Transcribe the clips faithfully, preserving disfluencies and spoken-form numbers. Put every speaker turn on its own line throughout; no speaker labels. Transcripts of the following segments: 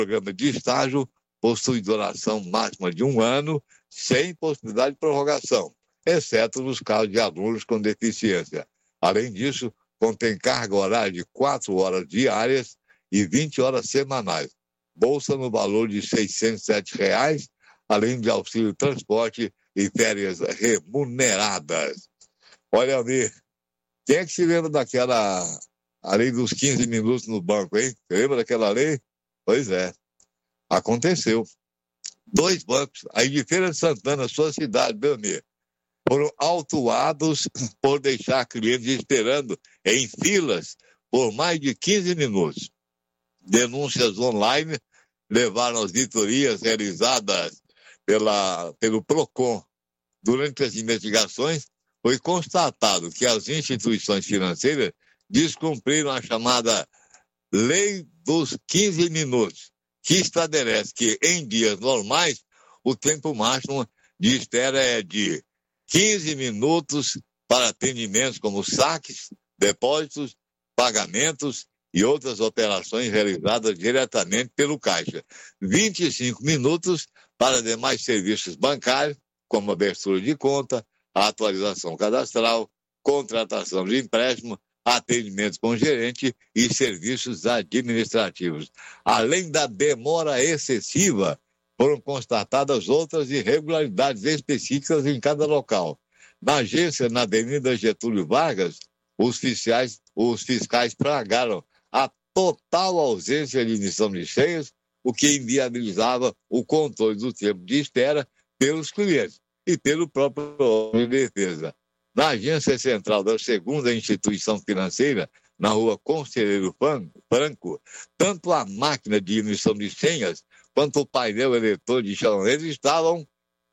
programa de estágio possui duração máxima de um ano, sem possibilidade de prorrogação, exceto nos casos de alunos com deficiência. Além disso, contém carga horária de quatro horas diárias e vinte horas semanais. Bolsa no valor de seiscentos e sete reais, além de auxílio transporte e férias remuneradas. Olha, Almir, quem é que se lembra daquela a lei dos quinze minutos no banco, hein? Lembra daquela lei? Pois é, aconteceu. Dois bancos, aí de Feira de Santana, sua cidade, meu amigo, foram autuados por deixar clientes esperando em filas por mais de quinze minutos. Denúncias online levaram às vitorias realizadas pela, pelo PROCON. Durante as investigações, foi constatado que as instituições financeiras descumpriram a chamada Lei dos quinze minutos, que estabelece que, em dias normais, o tempo máximo de espera é de quinze minutos para atendimentos como saques, depósitos, pagamentos e outras operações realizadas diretamente pelo caixa. vinte e cinco minutos para demais serviços bancários, como abertura de conta, atualização cadastral, contratação de empréstimo, atendimento com gerente e serviços administrativos. Além da demora excessiva, foram constatadas outras irregularidades específicas em cada local. Na agência, na Avenida Getúlio Vargas, os fiscais, os fiscais plagaram a total ausência de emissão de senhas, o que inviabilizava o controle do tempo de espera pelos clientes e pelo próprio órgão de defesa. Na agência central da segunda instituição financeira, na rua Conselheiro Franco, tanto a máquina de emissão de senhas quanto o painel eletrônico de chaleira estavam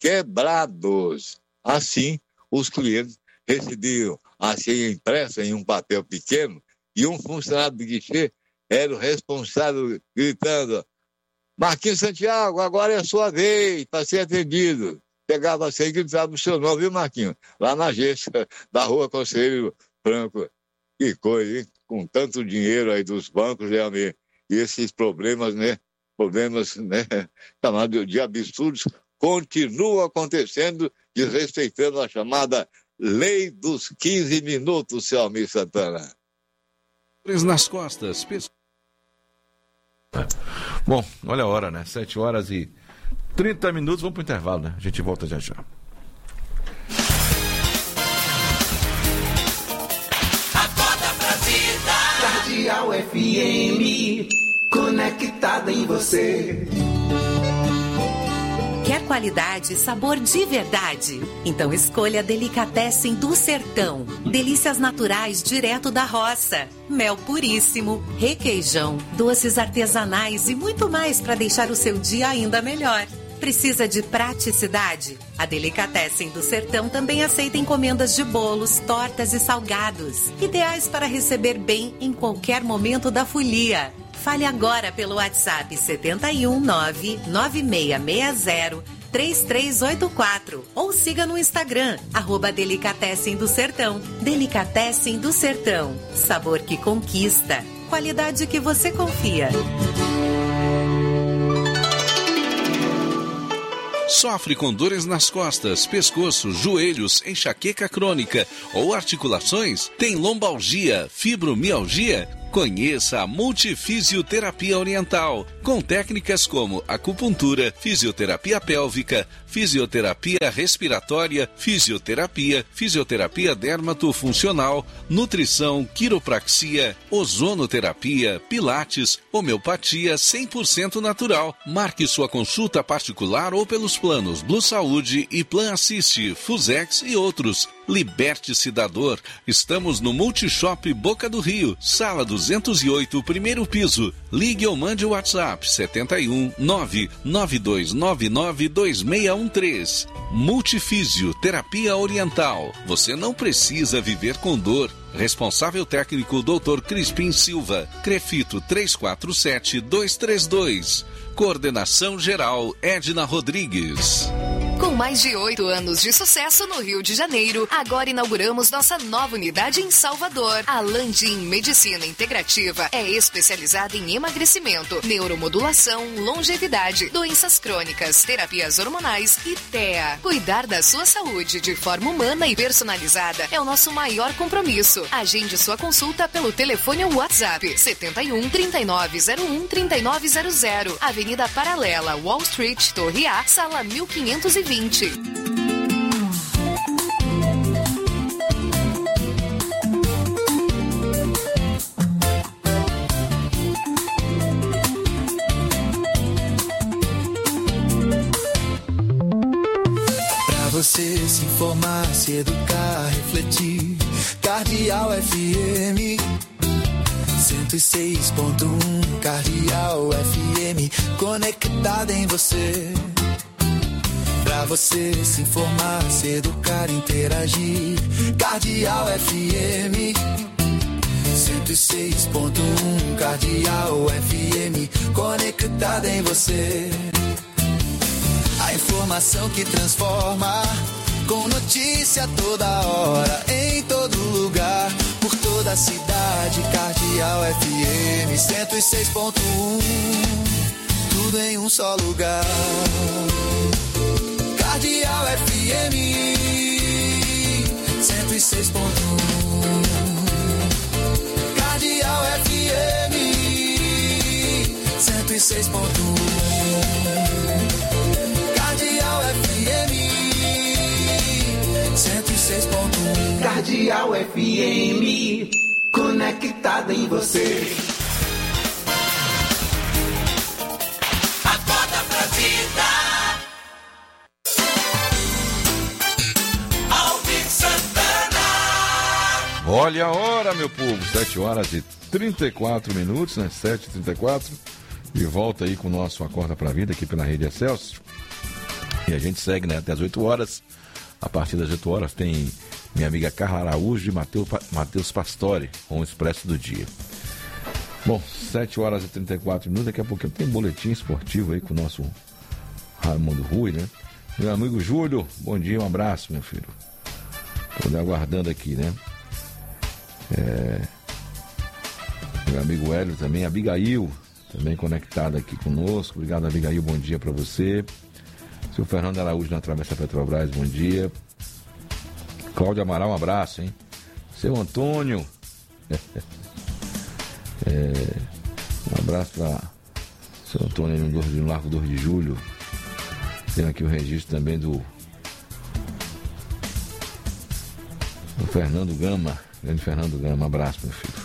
quebrados. Assim, os clientes recebiam a senha impressa em um papel pequeno e um funcionário do guichê era o responsável gritando: Marquinhos Santiago, agora é a sua vez para ser atendido. Pegava a senha e gritava o seu nome, viu, Marquinhos? Lá na agência da rua Conselheiro Franco. Que coisa, hein? Com tanto dinheiro aí dos bancos, realmente. E esses problemas, né? Problemas, né? Chamados de absurdos, continuam acontecendo, desrespeitando a chamada Lei dos quinze minutos, seu Almir Santana.
Nas costas.
Bom, olha a hora, né? sete horas e trinta minutos, vamos para o intervalo, né? A gente volta já já.
Acorda pra vida. Cardeal F M, conectada em você.
Quer qualidade e sabor de verdade? Então escolha Delicatessen do Sertão. Delícias naturais direto da roça. Mel puríssimo, requeijão, doces artesanais e muito mais para deixar o seu dia ainda melhor. Precisa de praticidade? A Delicatessen do Sertão também aceita encomendas de bolos, tortas e salgados, ideais para receber bem em qualquer momento da folia. Fale agora pelo WhatsApp sete um nove nove seis seis zero três três oito quatro ou siga no Instagram, arroba Delicatessen do Sertão. Delicatessen do Sertão. Sabor que conquista. Qualidade que você confia.
Sofre com dores nas costas, pescoço, joelhos, enxaqueca crônica ou articulações? Tem lombalgia, fibromialgia? Conheça a Multifisioterapia Oriental, com técnicas como acupuntura, fisioterapia pélvica, fisioterapia respiratória, fisioterapia, fisioterapia dermatofuncional, nutrição, quiropraxia, ozonoterapia, pilates, homeopatia cem por cento natural. Marque sua consulta particular ou pelos planos Blue Saúde e Plan Assist, Fusex e outros. Liberte-se da dor. Estamos no Multishop Boca do Rio, sala duzentos e oito, primeiro piso. Ligue ou mande o WhatsApp sete um nove nove dois nove nove dois seis um três. Multifísio Terapia Oriental. Você não precisa viver com dor. Responsável técnico doutor Crispim Silva. Crefito três quatro sete dois três dois. Coordenação geral Edna Rodrigues.
Com mais de oito anos de sucesso no Rio de Janeiro, agora inauguramos nossa nova unidade em Salvador. A Landim Medicina Integrativa é especializada em emagrecimento, neuromodulação, longevidade, doenças crônicas, terapias hormonais e T E A. Cuidar da sua saúde de forma humana e personalizada é o nosso maior compromisso. Agende sua consulta pelo telefone ou WhatsApp setenta e um, trinta e nove zero um, trinta e nove zero zero, Avenida Paralela, Wall Street, Torre A, sala mil quinhentos e vinte.
Pra você se informar, se educar, refletir, Cardeal F M cento e seis ponto um, Cardeal F M, conectada em você. Pra você se informar, se educar, interagir, Cardeal F M cento e seis ponto um, Cardeal F M, conectada em você. A informação que transforma, com notícia toda hora, em todo lugar, por toda a cidade, Cardeal F M cento e seis ponto um, tudo em um só lugar. Cardeal F M cento e seis ponto um, Cardeal F M cento e seis ponto um, Cardeal F M cento e seis ponto um, Cardeal F M, conectada em você.
Acorda pra vida.
Olha a hora, meu povo, sete horas e trinta e quatro minutos, né? sete e trinta e quatro. E volta aí com o nosso Acorda pra Vida aqui pela Rede Excelsior. E a gente segue, né, até as oito horas. A partir das oito horas tem minha amiga Carla Araújo e Matheus Pastore com o Expresso do Dia. Bom, sete horas e trinta e quatro minutos. Daqui a pouquinho tem um boletim esportivo aí com o nosso Raimundo Rui, né? Meu amigo Júlio, bom dia, um abraço, meu filho. Estou aguardando aqui, né? É, meu amigo Hélio também, Abigail também conectada aqui conosco. Obrigado, Abigail, bom dia para você. Seu Fernando Araújo na Travessa Petrobras, bom dia. Cláudio Amaral, um abraço, hein? Seu Antônio, é, um abraço para seu Antônio no Largo dois de Julho. Tem aqui o registro também do, do Fernando Gama. Grande Fernando Gama, um abraço, meu filho.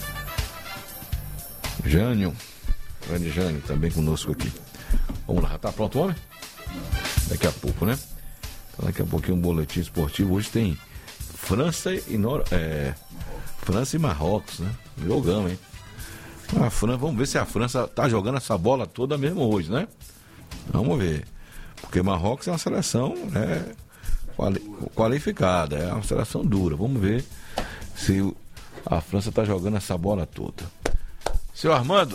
Jânio, grande Jânio, também conosco aqui. Vamos lá, já tá pronto, homem? Daqui a pouco, né? Então, daqui a pouquinho um boletim esportivo. Hoje tem França e Nor... é... França e Marrocos, né? Jogamos, hein? A França, vamos ver se a França tá jogando essa bola toda mesmo hoje, né? Vamos ver. Porque Marrocos é uma seleção, né, qualificada, é uma seleção dura. Vamos ver se a França está jogando essa bola toda. Seu Armando.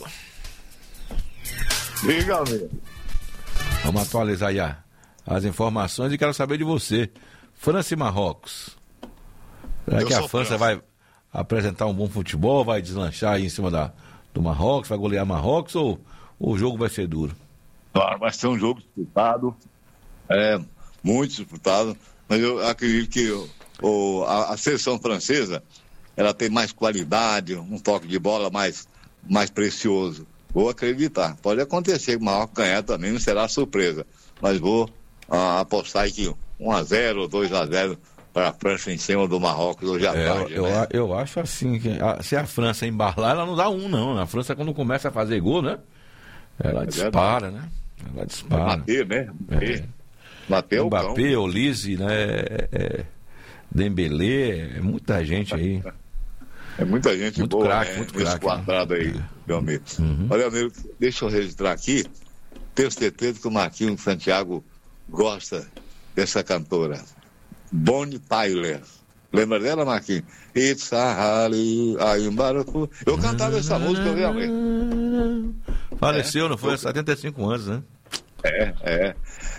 Diga, amigo.
Vamos atualizar aí as informações e quero saber de você. França e Marrocos. Será que a França vai apresentar um bom futebol, vai deslanchar aí em cima da, do Marrocos, vai golear Marrocos ou, ou o jogo vai ser duro?
Claro, vai ser um jogo disputado, é, muito disputado, mas eu acredito que o, a, a seleção francesa, ela tem mais qualidade, um toque de bola mais, mais precioso. Vou acreditar. Pode acontecer que o Marrocos ganhar também, não será surpresa. Mas vou ah, apostar aqui um a zero ou dois a zero para a França em cima do Marrocos hoje à
é,
tarde.
Eu,
né?
eu acho assim, que a, se a França embalar, ela não dá um, não. A França, quando começa a fazer gol, né? Ela é dispara, verdade. né? Ela dispara.
Bater, né? Bater. É. Bater o
Mbappé, Olise, né? É, é, Dembélé, é muita gente aí.
É muita gente
muito
boa,
craque,
né?
muito
Nesse
craque,
quadrado
né?
aí,
é.
meu amigo.
Uhum.
Olha, amigo, deixa eu registrar aqui. Tenho certeza que o Marquinhos Santiago gosta dessa cantora. Bonnie Tyler. Lembra dela, Marquinhos? It's a Holly, I'm Baracu. Eu cantava essa música realmente.
Faleceu, é? não foi? Há setenta e cinco anos, né?
É, é.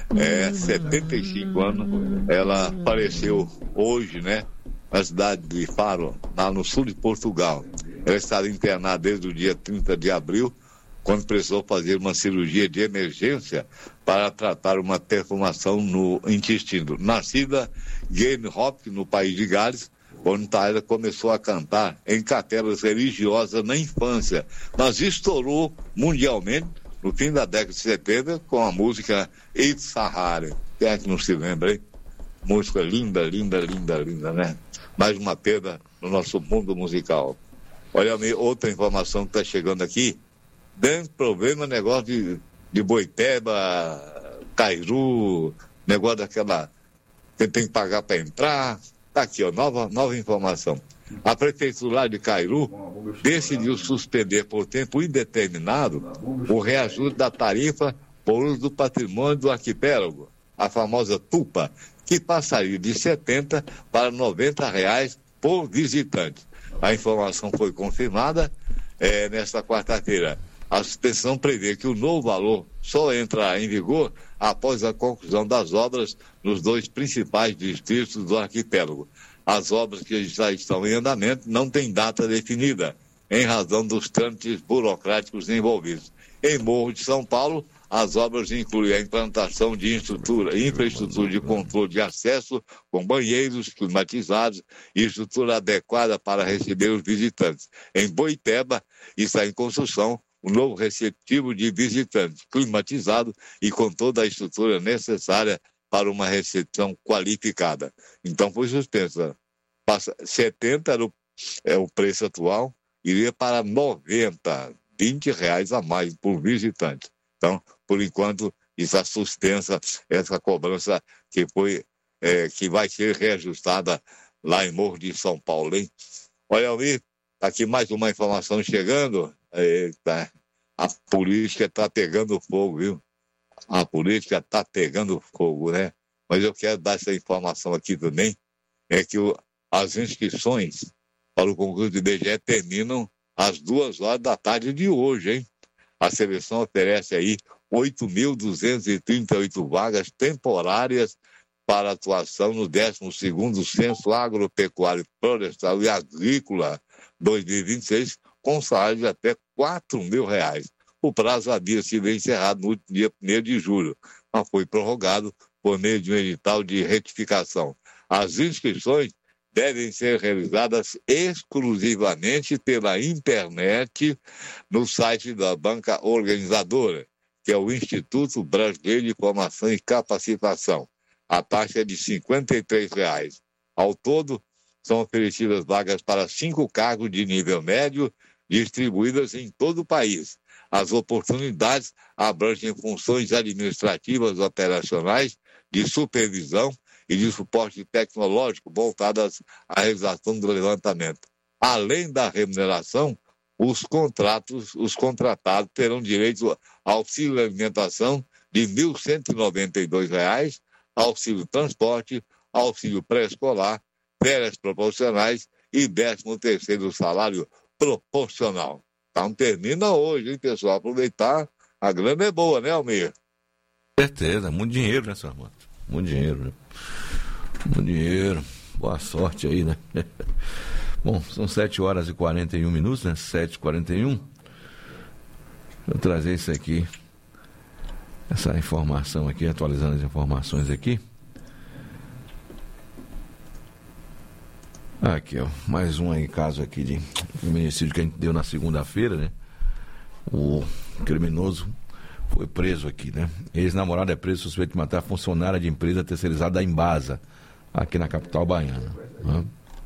É, setenta e cinco anos. Ela apareceu hoje, né? Na cidade de Faro, lá no sul de Portugal. Ela estava internada desde o dia trinta de abril, quando precisou fazer uma cirurgia de emergência para tratar uma perfumação no intestino. Nascida em Hop, no país de Gales, onde ela começou a cantar em capelas religiosas na infância, mas estourou mundialmente no fim da década de setenta com a música It's Sahara. Quem é que não se lembra, hein? Música linda, linda, linda, linda, né? Mais uma perda no nosso mundo musical. Olha, outra informação que está chegando aqui. Dando problema, negócio de, de Boiteba, Cairu, negócio daquela que tem que pagar para entrar. Está aqui, ó, nova, nova informação. A Prefeitura de Cairu decidiu suspender por tempo indeterminado o reajuste da tarifa por uso do patrimônio do arquipélago, a famosa TUPA, que passaria de setenta para noventa reais por visitante. A informação foi confirmada é, nesta quarta-feira. A suspensão prevê que o novo valor só entrará em vigor após a conclusão das obras nos dois principais distritos do arquipélago. As obras que já estão em andamento não têm data definida, em razão dos trâmites burocráticos envolvidos. Em Morro de São Paulo, as obras incluem a implantação de infraestrutura, infraestrutura de controle de acesso com banheiros climatizados e estrutura adequada para receber os visitantes. Em Boiteba, está em construção o novo receptivo de visitantes, climatizado e com toda a estrutura necessária para uma recepção qualificada. Então foi suspensa. Passa, setenta era o, é o preço atual, iria para noventa, vinte reais a mais por visitante. Então, por enquanto, está suspensa essa cobrança que foi, é, que vai ser reajustada lá em Morro de São Paulo, hein? Olha, Almir, tá aqui mais uma informação chegando. Eita, a política está pegando fogo, viu? A política está pegando fogo, né? Mas eu quero dar essa informação aqui também, é que o, as inscrições para o concurso do I B G E terminam às duas horas da tarde de hoje, hein? A seleção oferece aí oito mil duzentas e trinta e oito vagas temporárias para atuação no décimo segundo Censo Agropecuário, Florestal e Agrícola dois mil e vinte e seis, com salário de até quatro mil reais. O prazo havia sido encerrado no último dia primeiro de julho, mas foi prorrogado por meio de um edital de retificação. As inscrições devem ser realizadas exclusivamente pela internet no site da banca organizadora, que é o Instituto Brasileiro de Formação e Capacitação. A taxa é de cinquenta e três reais. Ao todo, são oferecidas vagas para cinco cargos de nível médio, distribuídas em todo o país. As oportunidades abrangem funções administrativas operacionais, de supervisão e de suporte tecnológico voltadas à realização do levantamento. Além da remuneração, os contratos, os contratados terão direito ao auxílio alimentação de mil cento e noventa e dois reais, auxílio transporte, auxílio pré-escolar, férias proporcionais e décimo terceiro salário proporcional. Então termina hoje, hein, pessoal? Aproveitar, a grana é boa, né, Almir?
Certeza, muito dinheiro, né, seu Armando? Muito dinheiro, né? Muito dinheiro. Boa sorte aí, né? Bom, são sete horas e quarenta e um minutos, né? sete e quarenta e um. Vou trazer isso aqui, essa informação aqui, atualizando as informações aqui. Aqui, ó, mais um aí, caso aqui de feminicídio que a gente deu na segunda-feira, né? O criminoso foi preso aqui, né? Ex-namorado é preso suspeito de matar a funcionária de empresa terceirizada da Embasa, aqui na capital baiana, né?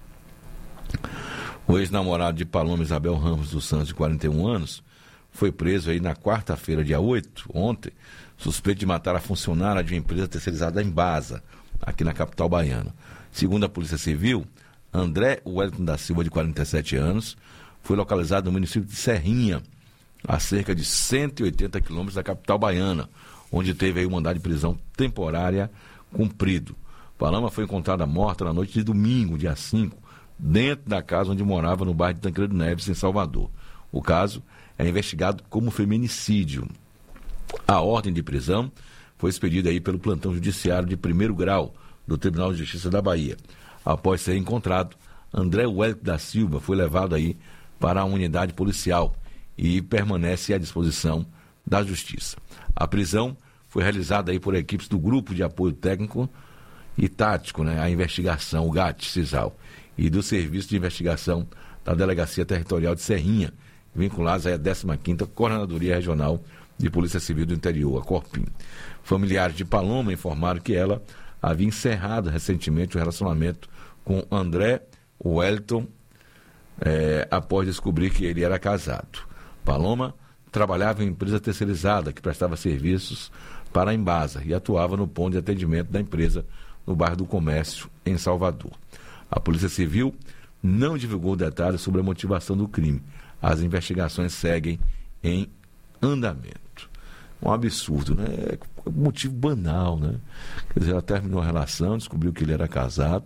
O ex-namorado de Paloma Isabel Ramos dos Santos, de quarenta e um anos, foi preso aí na quarta-feira, dia oito, ontem, suspeito de matar a funcionária de uma empresa terceirizada da Embasa, aqui na capital baiana. Segundo a Polícia Civil, André Wellington da Silva, de quarenta e sete anos, foi localizado no município de Serrinha, a cerca de cento e oitenta quilômetros da capital baiana, onde teve aí um mandado de prisão temporária cumprido. Paloma foi encontrada morta na noite de domingo, dia cinco, dentro da casa onde morava no bairro de Tancredo Neves, em Salvador. O caso é investigado como feminicídio. A ordem de prisão foi expedida aí pelo plantão judiciário de primeiro grau do Tribunal de Justiça da Bahia. Após ser encontrado, André Wellington da Silva foi levado aí para a unidade policial e permanece à disposição da Justiça. A prisão foi realizada aí por equipes do Grupo de Apoio Técnico e Tático, né, a investigação, o GAT-CISAL, e do Serviço de Investigação da Delegacia Territorial de Serrinha, vinculados à décima quinta Coordenadoria Regional de Polícia Civil do Interior, a Corpim. Familiares de Paloma informaram que ela havia encerrado recentemente o relacionamento com André Wellington, é, após descobrir que ele era casado. Paloma trabalhava em empresa terceirizada que prestava serviços para a Embasa e atuava no ponto de atendimento da empresa no bairro do Comércio, em Salvador. A Polícia Civil não divulgou detalhes sobre a motivação do crime. As investigações seguem em andamento. Um absurdo, né? É um motivo banal, né? Quer dizer, ela terminou a relação, descobriu que ele era casado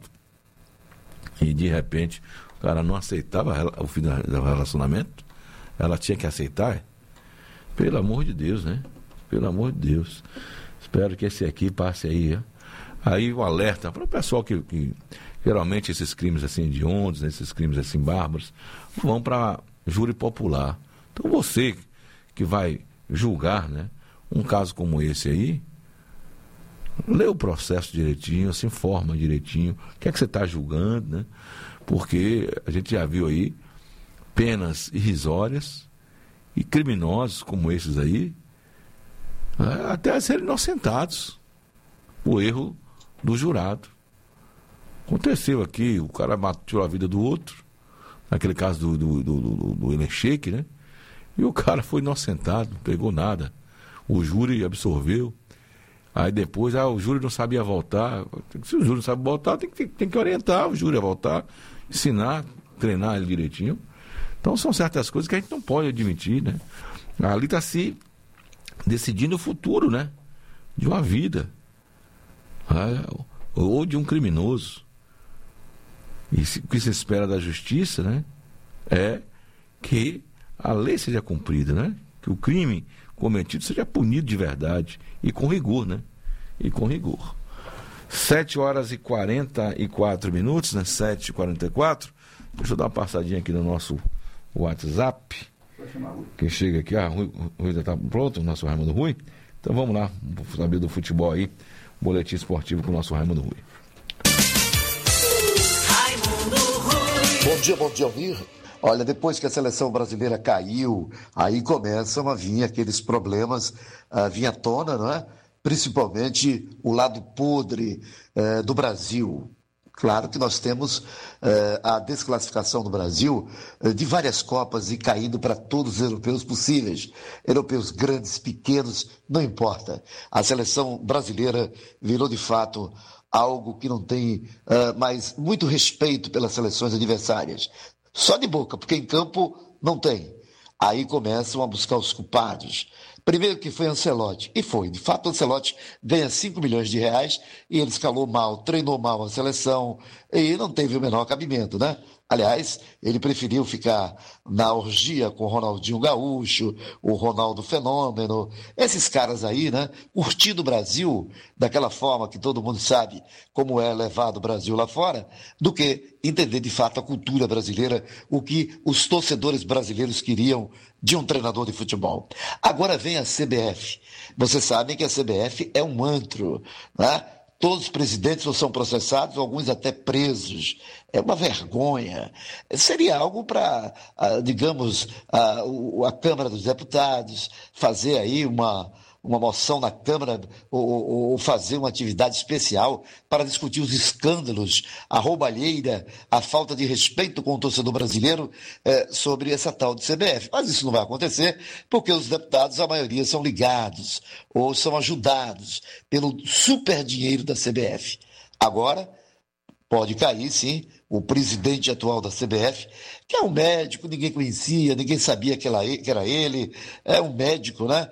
e, de repente, o cara não aceitava o fim do relacionamento. Ela tinha que aceitar. Pelo amor de Deus, né? Pelo amor de Deus. Espero que esse aqui passe aí. Né? Aí o alerta para o pessoal que, que geralmente esses crimes assim hediondos, né? Esses crimes assim bárbaros, vão para júri popular. Então você que vai julgar, né, um caso como esse aí, lê o processo direitinho, se informa direitinho, o que é que você está julgando, né? Porque a gente já viu aí penas irrisórias e criminosos como esses aí, até serem inocentados por erro do jurado. Aconteceu aqui, o cara matou a vida do outro, naquele caso do, do, do, do, do Elencheque, né? E o cara foi inocentado, não pegou nada. O júri absorveu. Aí depois, ah, o júri não sabia voltar. Se o júri não sabe voltar, tem que, tem que orientar o júri a voltar, ensinar, treinar ele direitinho. Então são certas coisas que a gente não pode admitir, né? Ali está se decidindo o futuro, né? De uma vida. Ah, ou de um criminoso. E se, o que se espera da justiça, né? É que a lei seja cumprida, né? Que o crime cometido seja punido de verdade e com rigor, né? E com rigor. sete horas e quarenta e quatro minutos, né? sete e quarenta e quatro. Deixa eu dar uma passadinha aqui no nosso WhatsApp. Quem chega aqui, ah, Rui, Rui já está pronto, o nosso Raimundo Rui. Então vamos lá, saber do futebol aí. Boletim esportivo com o nosso Raimundo Rui.
Raimundo Rui. Bom dia, bom dia, Almir. Olha, depois que a seleção brasileira caiu, aí começam a vir aqueles problemas, a vir à tona, não é? Principalmente o lado podre eh, do Brasil. Claro que nós temos eh, a desclassificação do Brasil eh, de várias Copas e caindo para todos os europeus possíveis. Europeus grandes, pequenos, não importa. A seleção brasileira virou de fato algo que não tem uh, mais muito respeito pelas seleções adversárias. Só de boca, porque em campo não tem. Aí começam a buscar os culpados. Primeiro que foi Ancelotti, e foi, de fato Ancelotti ganha cinco milhões de reais e ele escalou mal, treinou mal a seleção e não teve o menor cabimento, né? Aliás, ele preferiu ficar na orgia com o Ronaldinho Gaúcho, o Ronaldo Fenômeno, esses caras aí, né? Curtindo o Brasil daquela forma que todo mundo sabe como é levado o Brasil lá fora, do que entender de fato a cultura brasileira, o que os torcedores brasileiros queriam de um treinador de futebol. Agora vem a C B F. Vocês sabem que a C B F é um antro, né? Todos os presidentes são processados, alguns até presos. É uma vergonha. Seria algo para, digamos, a, a Câmara dos Deputados fazer aí uma, uma moção na Câmara ou, ou fazer uma atividade especial para discutir os escândalos, a roubalheira, a falta de respeito com o torcedor brasileiro eh, sobre essa tal de C B F. Mas isso não vai acontecer porque os deputados, a maioria, são ligados ou são ajudados pelo super dinheiro da C B F. Agora, pode cair, sim, o presidente atual da C B F, que é um médico, ninguém conhecia, ninguém sabia que era ele, é um médico, né?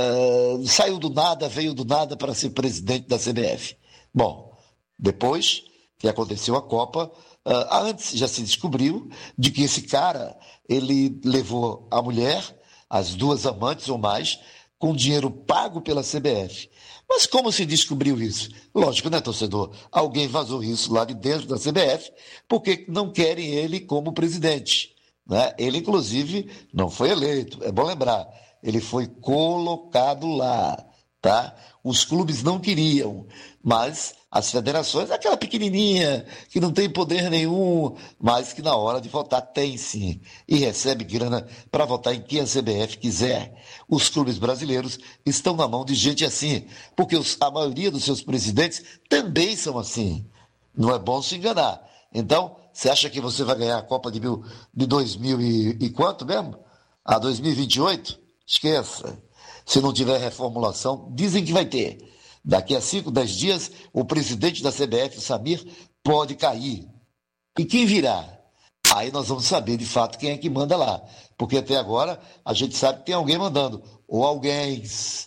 Uh, saiu do nada, veio do nada para ser presidente da C B F. Bom, depois que aconteceu a Copa, uh, antes já se descobriu de que esse cara, ele levou a mulher, as duas amantes ou mais, com dinheiro pago pela C B F. Mas como se descobriu isso? Lógico, né, torcedor? Alguém vazou isso lá de dentro da C B F, porque não querem ele como presidente, né? Ele, inclusive, não foi eleito, é bom lembrar, ele foi colocado lá, tá? Os clubes não queriam, mas as federações, aquela pequenininha, que não tem poder nenhum, mas que na hora de votar tem sim, e recebe grana para votar em quem a C B F quiser. Os clubes brasileiros estão na mão de gente assim, porque os, a maioria dos seus presidentes também são assim. Não é bom se enganar. Então, você acha que você vai ganhar a Copa de, mil, de dois mil e, e quanto mesmo? A dois mil e vinte e oito? Esqueça. Se não tiver reformulação, dizem que vai ter. Daqui a cinco, dez dias, o presidente da C B F, o Samir, pode cair. E quem virá? Aí nós vamos saber, de fato, quem é que manda lá. Porque até agora, a gente sabe que tem alguém mandando. Ou alguém.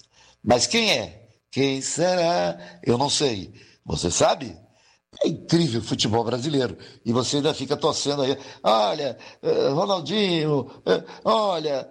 Mas quem é? Quem será? Eu não sei. Você sabe? É incrível o futebol brasileiro. E você ainda fica torcendo aí. Olha, Ronaldinho, olha,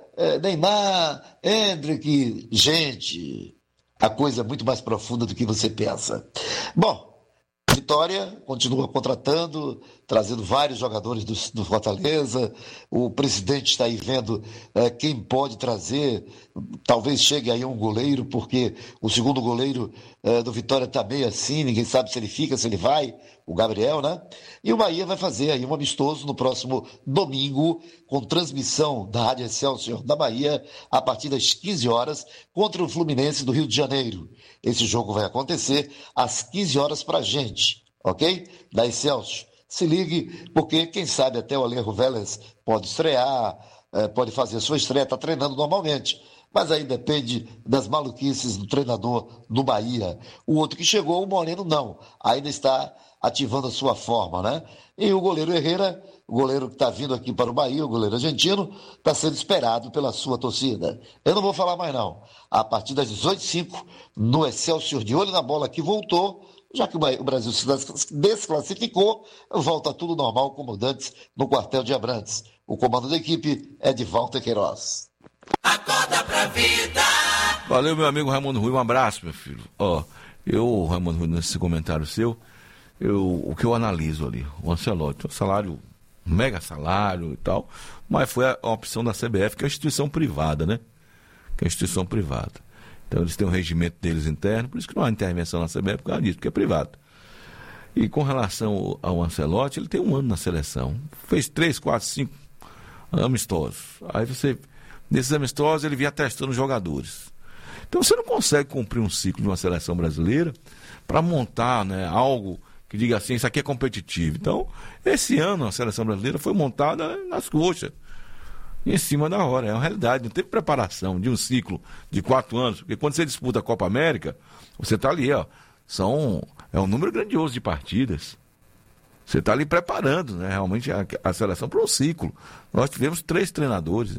Neymar, Hendrick. Gente, a coisa é muito mais profunda do que você pensa. Bom, Vitória continua contratando, trazendo vários jogadores do, do Fortaleza. O presidente está aí vendo é, quem pode trazer. Talvez chegue aí um goleiro, porque o segundo goleiro é, do Vitória está meio assim, ninguém sabe se ele fica, se ele vai, o Gabriel, né? E o Bahia vai fazer aí um amistoso no próximo domingo, com transmissão da Rádio Excelsior da Bahia, a partir das quinze horas, contra o Fluminense do Rio de Janeiro. Esse jogo vai acontecer às quinze horas pra gente, ok? Da Excelsior. Se ligue, porque quem sabe até o Alejo Vélez pode estrear, pode fazer a sua estreia, está treinando normalmente. Mas aí depende das maluquices do treinador do Bahia. O outro que chegou, o Moreno, não. Ainda está ativando a sua forma, né? E o goleiro Herrera, o goleiro que está vindo aqui para o Bahia, o goleiro argentino, está sendo esperado pela sua torcida. Eu não vou falar mais não. A partir das dezoito e cinco, no Excelsior, de olho na bola que voltou, já que o Brasil se desclassificou, volta tudo normal como antes no quartel de Abrantes. O comando da equipe é de Walter Queiroz.
Acorda pra vida!
Valeu, meu amigo Raimundo Rui, um abraço, meu filho. Ó, eu, Raimundo Rui, nesse comentário seu, eu, o que eu analiso ali, o Ancelotti, um salário, um mega salário e tal, mas foi a, a opção da C B F, que é uma instituição privada, né? Que é uma instituição privada. Então eles têm um regimento deles interno, por isso que não há intervenção na C B F, por causa disso, porque é privado. E com relação ao Ancelotti, ele tem um ano na seleção. Fez três, quatro, cinco amistosos. Aí você, nesses amistosos, ele vinha testando os jogadores. Então você não consegue cumprir um ciclo de uma seleção brasileira para montar, né, algo que diga assim, isso aqui é competitivo. Então, esse ano a seleção brasileira foi montada nas coxas, em cima da hora, é uma realidade, não teve preparação de um ciclo de quatro anos, porque quando você disputa a Copa América, você está ali, ó, são, é um número grandioso de partidas, você está ali preparando, né, realmente a, a seleção para um ciclo. Nós tivemos três treinadores, né?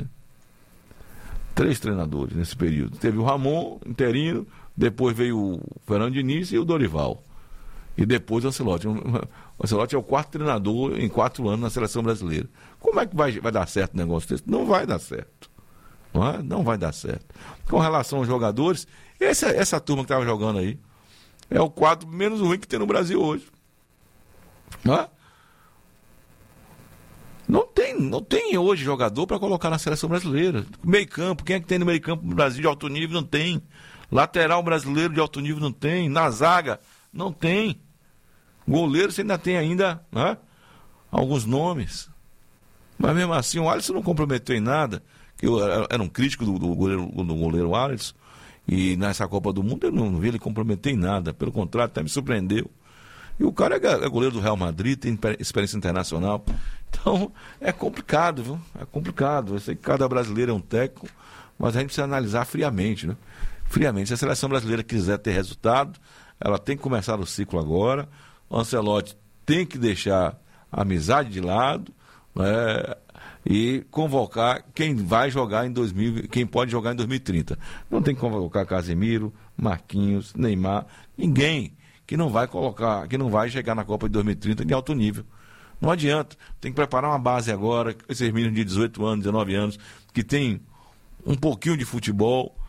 três treinadores nesse período, teve o Ramon, interino, depois veio o Fernando Diniz e o Dorival, e depois o Ancelotti. O Ancelotti é o quarto treinador em quatro anos na seleção brasileira. Como é que vai, vai dar certo o negócio desse? Não vai dar certo. Não, é? Não vai dar certo. Com relação aos jogadores, essa, essa turma que estava jogando aí é o quadro menos ruim que tem no Brasil hoje. Não é? Não tem, não tem hoje jogador para colocar na seleção brasileira. Meio campo, quem é que tem no meio campo no Brasil de alto nível? Não tem. Lateral brasileiro de alto nível não tem. Na zaga, não tem. Goleiro você ainda tem ainda, né, alguns nomes. Mas mesmo assim o Alisson não comprometeu em nada. Eu era um crítico do, do, goleiro, do goleiro Alisson. E nessa Copa do Mundo eu não, não vi ele comprometer em nada. Pelo contrário, até me surpreendeu. E o cara é goleiro do Real Madrid, tem experiência internacional. Então é complicado, viu? É complicado. Eu sei que cada brasileiro é um técnico, mas a gente precisa analisar friamente, né? Friamente. Se a seleção brasileira quiser ter resultado, ela tem que começar o ciclo agora. O Ancelotti tem que deixar a amizade de lado, né, e convocar quem vai jogar em dois mil, quem pode jogar em dois mil e trinta. Não tem que convocar Casemiro, Marquinhos, Neymar, ninguém que não vai colocar, que não vai chegar na Copa de dois mil e trinta de alto nível. Não adianta. Tem que preparar uma base agora, esses meninos de dezoito anos, dezenove anos, que tem um pouquinho de futebol,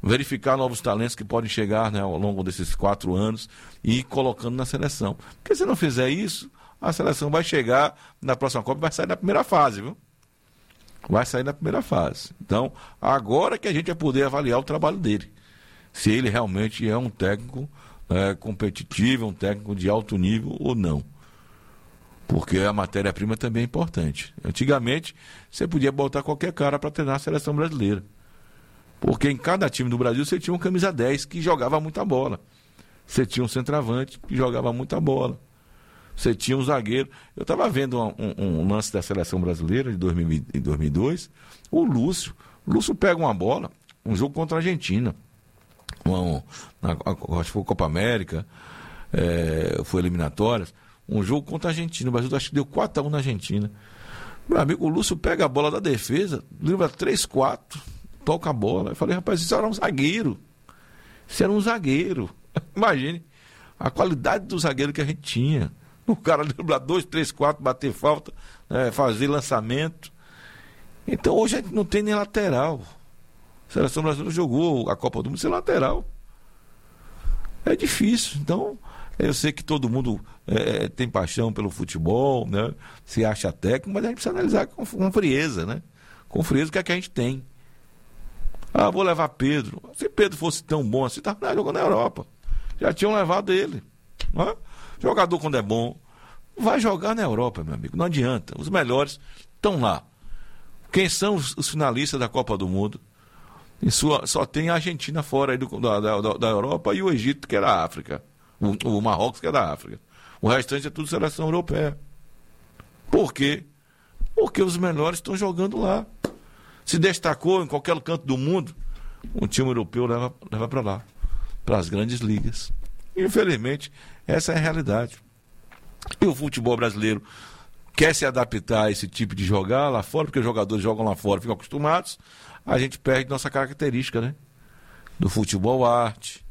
verificar novos talentos que podem chegar, né, ao longo desses quatro anos e ir colocando na seleção. Porque se não fizer isso, a seleção vai chegar na próxima Copa e vai sair da primeira fase, viu? Vai sair da primeira fase. Então, agora que a gente vai poder avaliar o trabalho dele. Se ele realmente é um técnico é, competitivo, um técnico de alto nível ou não. Porque a matéria-prima também é importante. Antigamente, você podia botar qualquer cara para treinar a seleção brasileira. Porque em cada time do Brasil você tinha um camisa dez que jogava muita bola. Você tinha um centroavante que jogava muita bola. Você tinha um zagueiro. Eu estava vendo um, um, um lance da seleção brasileira de dois mil e dois. O Lúcio. O Lúcio pega uma bola, um jogo contra a Argentina. Um, na, acho que foi Copa América, é, foi eliminatórias. Um jogo contra a Argentina. O Brasil acho que deu quatro a um na Argentina. Meu amigo, o Lúcio pega a bola da defesa, livra três quatro, toca a bola. Eu falei, rapaz, isso era um zagueiro. Isso era um zagueiro. Imagine a qualidade do zagueiro que a gente tinha. O cara driblar dois, três, quatro, bater falta, né, fazer lançamento. Então hoje a gente não tem nem lateral. A seleção brasileira jogou a Copa do Mundo sem lateral. É difícil. Então, eu sei que todo mundo é, tem paixão pelo futebol, né? Se acha técnico, mas a gente precisa analisar com, com frieza, né? Com frieza o que é que a gente tem. Ah, vou levar Pedro. Se Pedro fosse tão bom assim, estava jogando na Europa. Já tinham levado ele. Né? Jogador, quando é bom, vai jogar na Europa, meu amigo. Não adianta. Os melhores estão lá. Quem são os, os finalistas da Copa do Mundo? Em sua, só tem a Argentina fora aí do, da, da, da Europa e o Egito, que é da África. O, o Marrocos, que é da África. O restante é tudo seleção europeia. Por quê? Porque os melhores estão jogando lá. Se destacou em qualquer canto do mundo, um time europeu leva, leva para lá, para as grandes ligas. Infelizmente, essa é a realidade. E o futebol brasileiro quer se adaptar a esse tipo de jogar lá fora, porque os jogadores jogam lá fora, ficam acostumados, a gente perde nossa característica, né? Do futebol arte,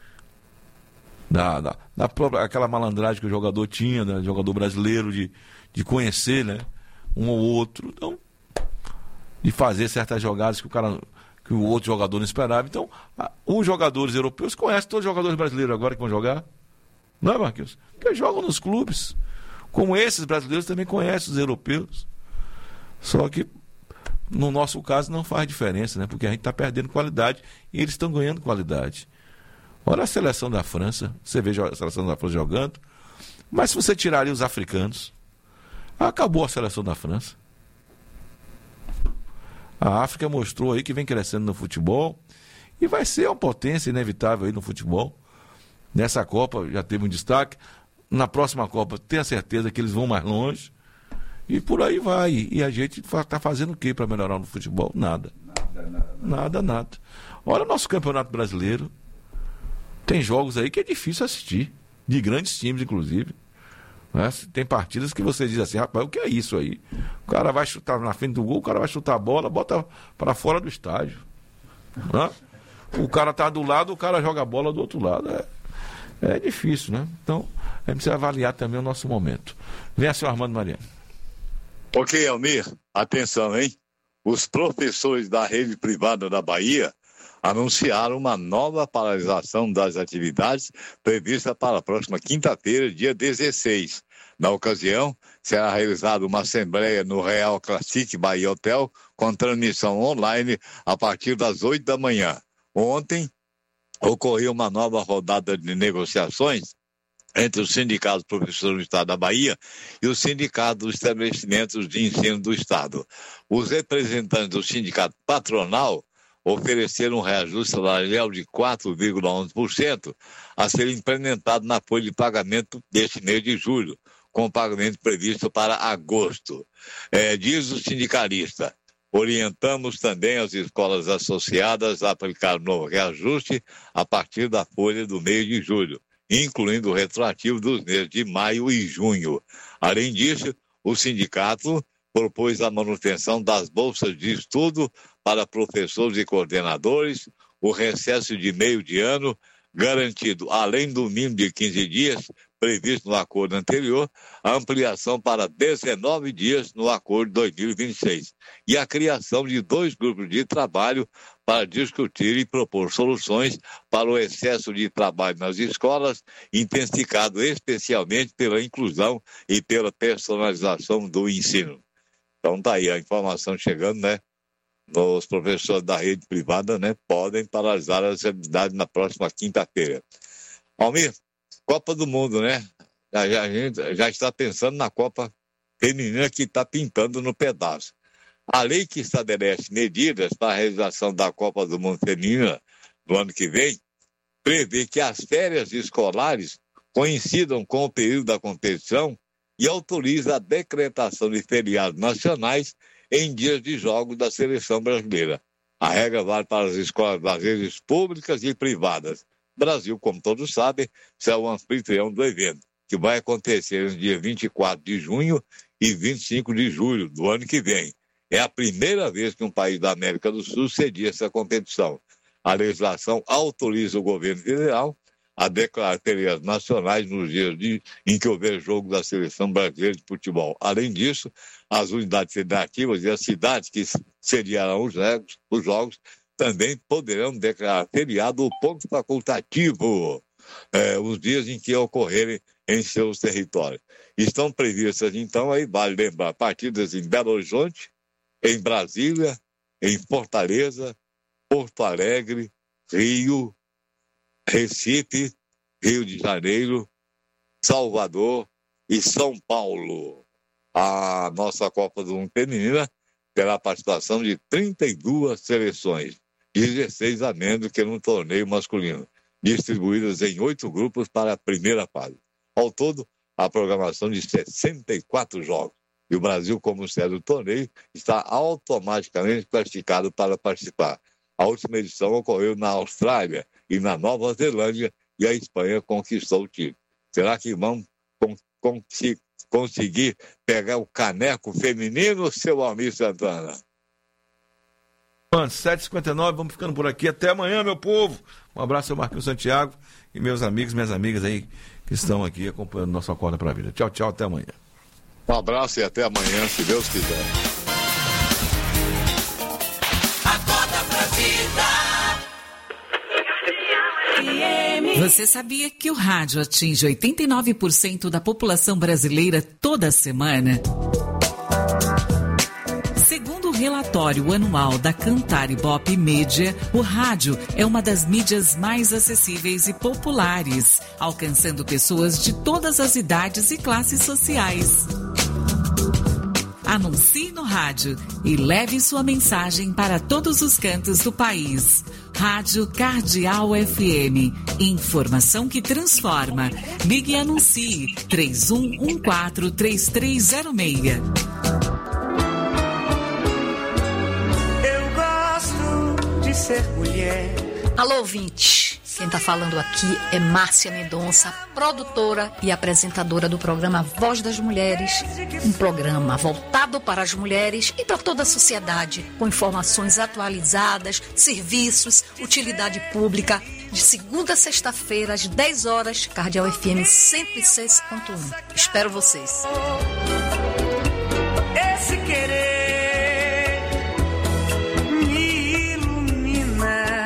da, da, da própria, aquela malandragem que o jogador tinha, né? Jogador brasileiro, de, de conhecer, né? Um ou outro, então, de fazer certas jogadas que o cara, que o outro jogador não esperava. Então, a, os jogadores europeus conhecem todos os jogadores brasileiros agora que vão jogar, não é, Marquinhos? Porque jogam nos clubes. Como esses brasileiros também conhecem os europeus. Só que, no nosso caso, não faz diferença, né? Porque a gente está perdendo qualidade e eles estão ganhando qualidade. Olha a seleção da França, você vê a seleção da França jogando, mas se você tirar ali os africanos, acabou a seleção da França. A África mostrou aí que vem crescendo no futebol e vai ser uma potência inevitável aí no futebol. Nessa Copa já teve um destaque. Na próxima Copa, tenha certeza que eles vão mais longe. E por aí vai. E a gente está fazendo o que para melhorar no futebol? Nada. Nada, nada. Nada, nada. Olha o nosso Campeonato Brasileiro. Tem jogos aí que é difícil assistir. De grandes times, inclusive. Né? Tem partidas que você diz assim, rapaz, o que é isso aí? O cara vai chutar na frente do gol, o cara vai chutar a bola, bota para fora do estádio. Né? O cara tá do lado, o cara joga a bola do outro lado. É, é difícil, né? Então, a gente precisa avaliar também o nosso momento. Vem, senhor Armando Mariano.
Ok, Almir, atenção, hein? Os professores da rede privada da Bahia anunciaram uma nova paralisação das atividades prevista para a próxima quinta-feira, dia dezesseis. Na ocasião, será realizada uma assembleia no Real Classic Bahia Hotel com transmissão online a partir das oito da manhã. Ontem, ocorreu uma nova rodada de negociações entre os sindicatos dos professores do Estado da Bahia e os sindicatos dos estabelecimentos de ensino do Estado. Os representantes do sindicato patronal ofereceram um reajuste salarial de quatro vírgula onze por cento a ser implementado na folha de pagamento deste mês de julho, com o pagamento previsto para agosto. É, diz o sindicalista, orientamos também as escolas associadas a aplicar o novo reajuste a partir da folha do mês de julho, incluindo o retroativo dos meses de maio e junho. Além disso, o sindicato propôs a manutenção das bolsas de estudo para professores e coordenadores, o recesso de meio de ano, garantido, além do mínimo de quinze dias, previsto no acordo anterior, a ampliação para dezenove dias no acordo de dois mil e vinte e seis, e a criação de dois grupos de trabalho para discutir e propor soluções para o excesso de trabalho nas escolas, intensificado especialmente pela inclusão e pela personalização do ensino. Então tá aí a informação chegando, né? Os professores da rede privada, né, podem paralisar as atividades na próxima quinta-feira. Almir, Copa do Mundo, né? A, a gente já está pensando na Copa Feminina que está pintando no pedaço. A lei que estabelece medidas para a realização da Copa do Mundo Feminina no ano que vem prevê que as férias escolares coincidam com o período da competição e autoriza a decretação de feriados nacionais em dias de jogos da seleção brasileira. A regra vale para as escolas das redes públicas e privadas. Brasil, como todos sabem, será o anfitrião do evento, que vai acontecer no dia vinte e quatro de junho e vinte e cinco de julho do ano que vem. É a primeira vez que um país da América do Sul cedia essa competição. A legislação autoriza o governo federal a declarar feriados nacionais nos dias de, em que houver jogo da seleção brasileira de futebol. Além disso, as unidades federativas e as cidades que sediarão os jogos, os jogos também poderão declarar feriado ou ponto facultativo é, os dias em que ocorrerem em seus territórios. Estão previstas, então, aí vale lembrar, partidas em Belo Horizonte, em Brasília, em Fortaleza, Porto Alegre, Rio, Recife, Rio de Janeiro, Salvador e São Paulo. A nossa Copa do Mundo Feminina terá a participação de trinta e duas seleções, dezesseis a menos que no torneio masculino, distribuídas em oito grupos para a primeira fase. Ao todo, a programação de sessenta e quatro jogos. E o Brasil, como sede do torneio, está automaticamente classificado para participar. A última edição ocorreu na Austrália e na Nova Zelândia e a Espanha conquistou o título. Será que vão con- con- conseguir pegar o caneco feminino, seu Almir Santana?
sete e cinquenta e nove, vamos ficando por aqui. Até amanhã, meu povo. Um abraço ao Marquinhos Santiago e meus amigos, minhas amigas aí que estão aqui acompanhando nossa Acorda para a Vida. Tchau, tchau, até amanhã.
Um abraço e até amanhã, se Deus quiser.
Acorda pra vida.
Você sabia que o rádio atinge oitenta e nove por cento da população brasileira toda semana? Segundo o relatório anual da Cantar Ibope Mídia, o rádio é uma das mídias mais acessíveis e populares, alcançando pessoas de todas as idades e classes sociais. Anuncie no rádio e leve sua mensagem para todos os cantos do país. Rádio Cardeal F M. Informação que transforma. Ligue e anuncie três um um quatro, três três zero seis.
Eu gosto de ser mulher.
Alô, ouvinte. Quem está falando aqui é Márcia Mendonça, produtora e apresentadora do programa Voz das Mulheres, um programa voltado para as mulheres e para toda a sociedade, com informações atualizadas, serviços, utilidade pública, de segunda a sexta-feira, às dez horas, Cardeal F M cento e seis ponto um. Espero vocês.
Esse querer me ilumina.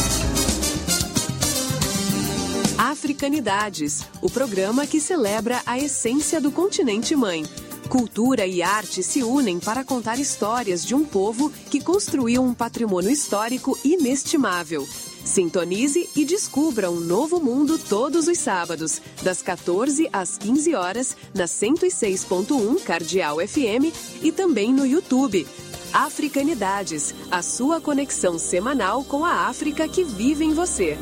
Africanidades, o programa que celebra a essência do continente mãe. Cultura e arte se unem para contar histórias de um povo que construiu um patrimônio histórico inestimável. Sintonize e descubra um novo mundo todos os sábados, das quatorze às quinze horas, na cento e seis ponto um Cardeal F M e também no YouTube. Africanidades, a sua conexão semanal com a África que vive em você.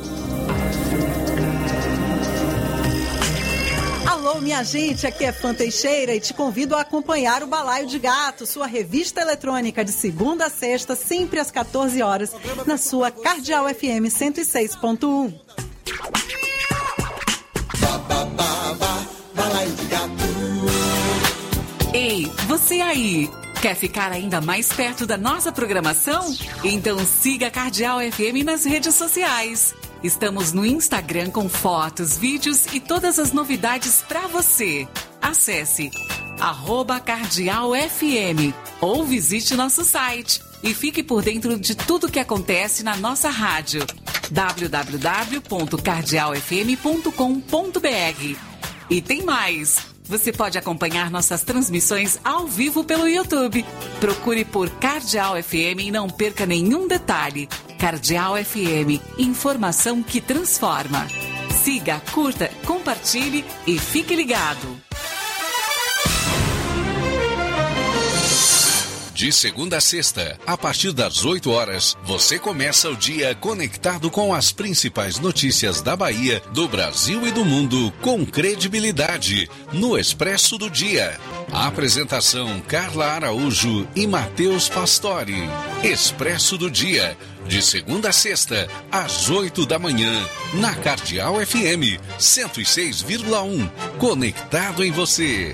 Alô, minha gente, aqui é Fã Teixeira e te convido a acompanhar o Balaio de Gato, sua revista eletrônica de segunda a sexta, sempre às quatorze horas, na sua Cardeal F M cento e seis ponto um.
Balaio de Gato.
Ei, você aí, quer ficar ainda mais perto da nossa programação? Então siga a Cardeal F M nas redes sociais. Estamos no Instagram com fotos, vídeos e todas as novidades para você. Acesse arroba Cardeal F M ou visite nosso site
e fique por dentro de tudo que acontece na nossa rádio. w w w ponto cardeal f m ponto com ponto b r. E tem mais! Você pode acompanhar nossas transmissões ao vivo pelo YouTube. Procure por Cardeal F M e não perca nenhum detalhe. Cardeal F M, informação que transforma. Siga, curta, compartilhe e fique ligado.
De segunda a sexta, a partir das oito horas, você começa o dia conectado com as principais notícias da Bahia, do Brasil e do mundo, com credibilidade, no Expresso do Dia. A apresentação Carla Araújo e Matheus Pastore. Expresso do Dia, de segunda a sexta, às oito da manhã, na Cardeal F M, cento e seis vírgula um. Conectado em você.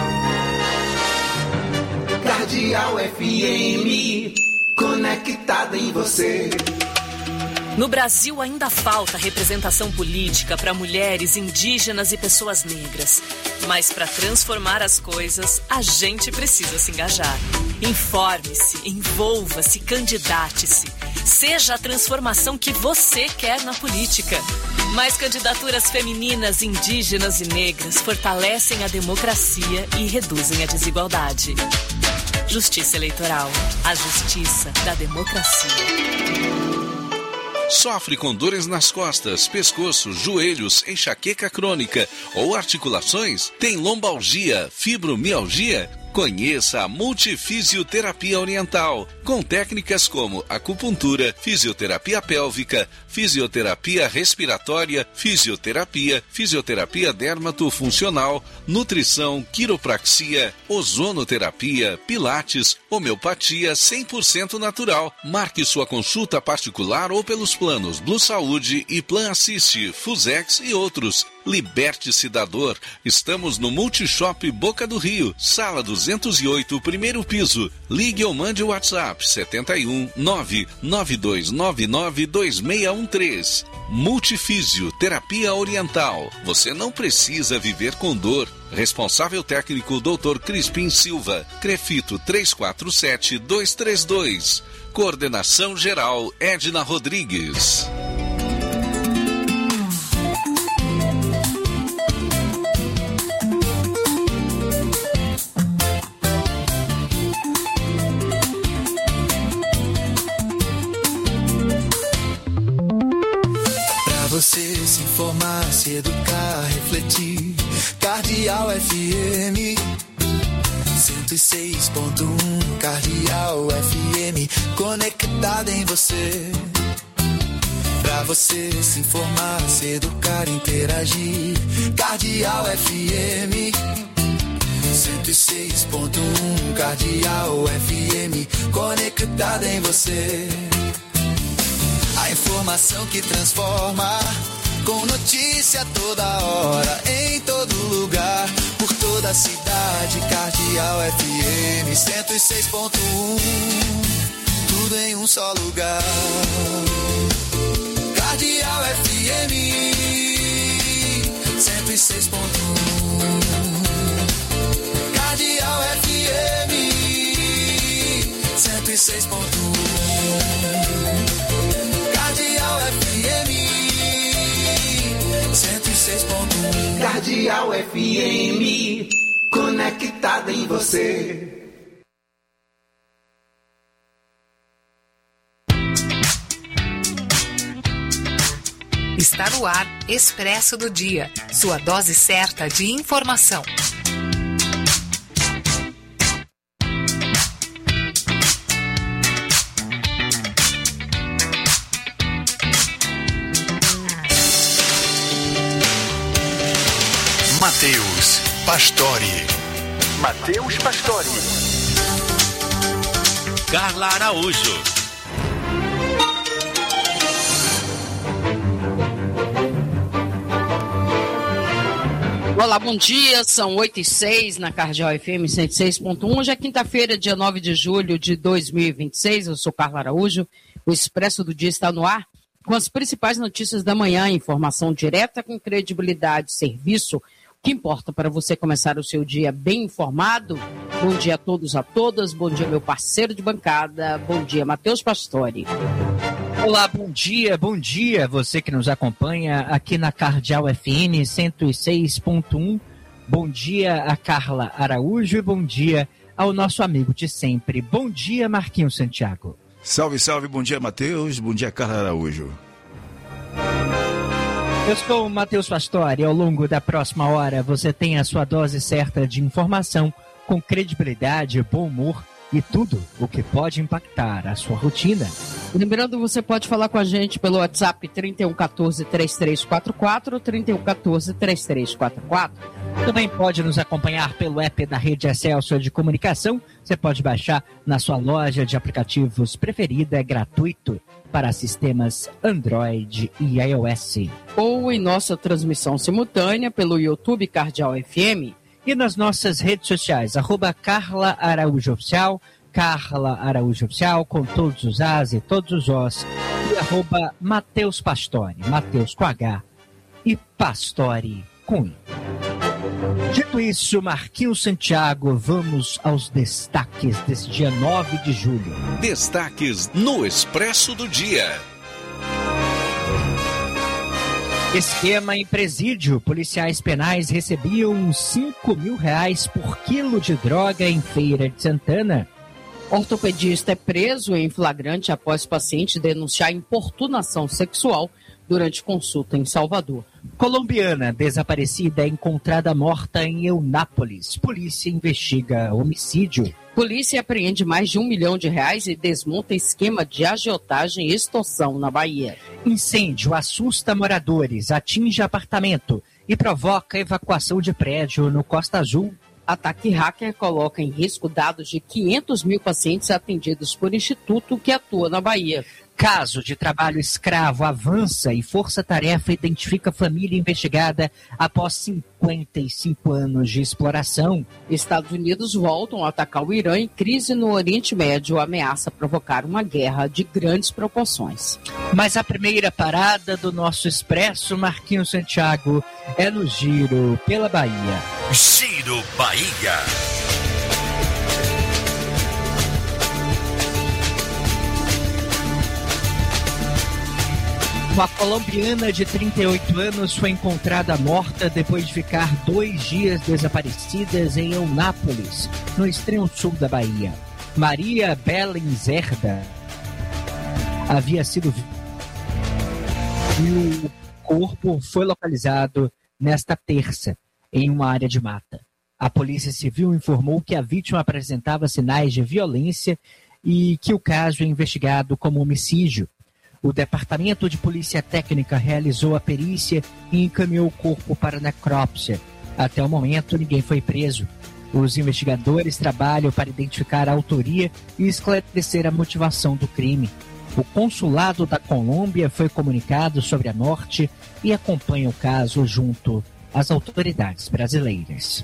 Cardeal F M, conectada em você.
No Brasil ainda falta representação política para mulheres, indígenas e pessoas negras. Mas para transformar as coisas, a gente precisa se engajar. Informe-se, envolva-se, candidate-se. Seja a transformação que você quer na política. Mais candidaturas femininas, indígenas e negras fortalecem a democracia e reduzem a desigualdade. Justiça Eleitoral, a justiça da democracia.
Sofre com dores nas costas, pescoço, joelhos, enxaqueca crônica ou articulações? Tem lombalgia, fibromialgia? Conheça a Multifisioterapia Oriental, com técnicas como acupuntura, fisioterapia pélvica, fisioterapia respiratória, fisioterapia, fisioterapia dermatofuncional, nutrição, quiropraxia, ozonoterapia, pilates, homeopatia cem por cento natural. Marque sua consulta particular ou pelos planos Blue Saúde e Plan Assist, Fusex e outros. Liberte-se da dor. Estamos no Multishop Boca do Rio, sala duzentos e oito, primeiro piso. Ligue ou mande o WhatsApp sete um nove nove dois nove nove dois seis um três. Multifísio Terapia Oriental. Você não precisa viver com dor. Responsável técnico doutor Crispim Silva. Crefito três quatro sete dois três dois. Coordenação geral Edna Rodrigues.
Você se informar, se educar, refletir. Cardeal F M cento e seis ponto um. Cardeal F M, conectada em você. Pra você se informar, se educar, interagir. Cardeal F M cento e seis ponto um. Cardeal F M, conectada em você. A informação que transforma, com notícia toda hora, em todo lugar, por toda a cidade. Cardeal F M cento e seis ponto um, tudo em um só lugar. Cardeal F M cento e seis ponto um. Cardeal F M cento e seis ponto um. Cardeal F M cento e seis ponto um.
Cardeal F M, conectada em você.
Está no ar Expresso do Dia, sua dose certa de informação.
Matheus Pastore. Matheus Pastore.
Carla Araújo.
Olá, bom dia, são oito e seis na Cardeal F M cento e seis ponto um. Hoje é quinta-feira, dia nove de julho de dois mil e vinte e seis. Eu sou Carla Araújo. O Expresso do Dia está no ar com as principais notícias da manhã, informação direta com credibilidade, serviço, que importa para você começar o seu dia bem informado. Bom dia a todos, a todas. Bom dia, meu parceiro de bancada. Bom dia, Matheus Pastore.
Olá, bom dia, bom dia. Você que nos acompanha aqui na Cardeal F M cento e seis ponto um. Bom dia a Carla Araújo e bom dia ao nosso amigo de sempre. Bom dia, Marquinhos Santiago.
Salve, salve. Bom dia, Matheus. Bom dia, Carla Araújo.
Eu sou o Matheus Pastore e ao longo da próxima hora você tem a sua dose certa de informação com credibilidade, bom humor e tudo o que pode impactar a sua rotina.
Lembrando, você pode falar com a gente pelo WhatsApp trinta e um, quatorze, trinta e três quarenta e quatro, trinta e um, quatorze, trinta e três quarenta e quatro.
Também pode nos acompanhar pelo app da Rede Excelsior de Comunicação. Você pode baixar na sua loja de aplicativos preferida, é gratuito para sistemas Android e iOS.
Ou em nossa transmissão simultânea pelo YouTube Cardeal F M.
E nas nossas redes sociais, arroba Carla Araújo Oficial, Carla Araújo Oficial, com todos os As e todos os Os, e arroba Matheus Pastore, Matheus com H e Pastore com I. Dito isso, Marquinhos Santiago, vamos aos destaques desse dia nove de julho.
Destaques no Expresso do Dia.
Esquema em presídio. Policiais penais recebiam cinco mil reais por quilo de droga em Feira de Santana.
Ortopedista é preso em flagrante após paciente denunciar importunação sexual durante consulta em Salvador.
Colombiana desaparecida é encontrada morta em Eunápolis. Polícia investiga homicídio.
Polícia apreende mais de um milhão de reais e desmonta esquema de agiotagem e extorsão na Bahia.
Incêndio assusta moradores, atinge apartamento e provoca evacuação de prédio no Costa Azul.
Ataque hacker coloca em risco dados de quinhentos mil pacientes atendidos por instituto que atua na Bahia.
Caso de trabalho escravo avança e força-tarefa identifica família investigada após cinquenta e cinco anos de exploração.
Estados Unidos voltam a atacar o Irã e crise no Oriente Médio ameaça provocar uma guerra de grandes proporções.
Mas a primeira parada do nosso Expresso, Marquinhos Santiago, é no Giro pela Bahia.
Giro Bahia.
Uma colombiana de trinta e oito anos foi encontrada morta depois de ficar dois dias desaparecidas em Eunápolis, no extremo sul da Bahia. Maria Belenzerda havia sido e o corpo foi localizado nesta terça em uma área de mata. A Polícia Civil informou que a vítima apresentava sinais de violência e que o caso é investigado como homicídio. O Departamento de Polícia Técnica realizou a perícia e encaminhou o corpo para necrópsia. Até o momento, ninguém foi preso. Os investigadores trabalham para identificar a autoria e esclarecer a motivação do crime. O consulado da Colômbia foi comunicado sobre a morte e acompanha o caso junto às autoridades brasileiras.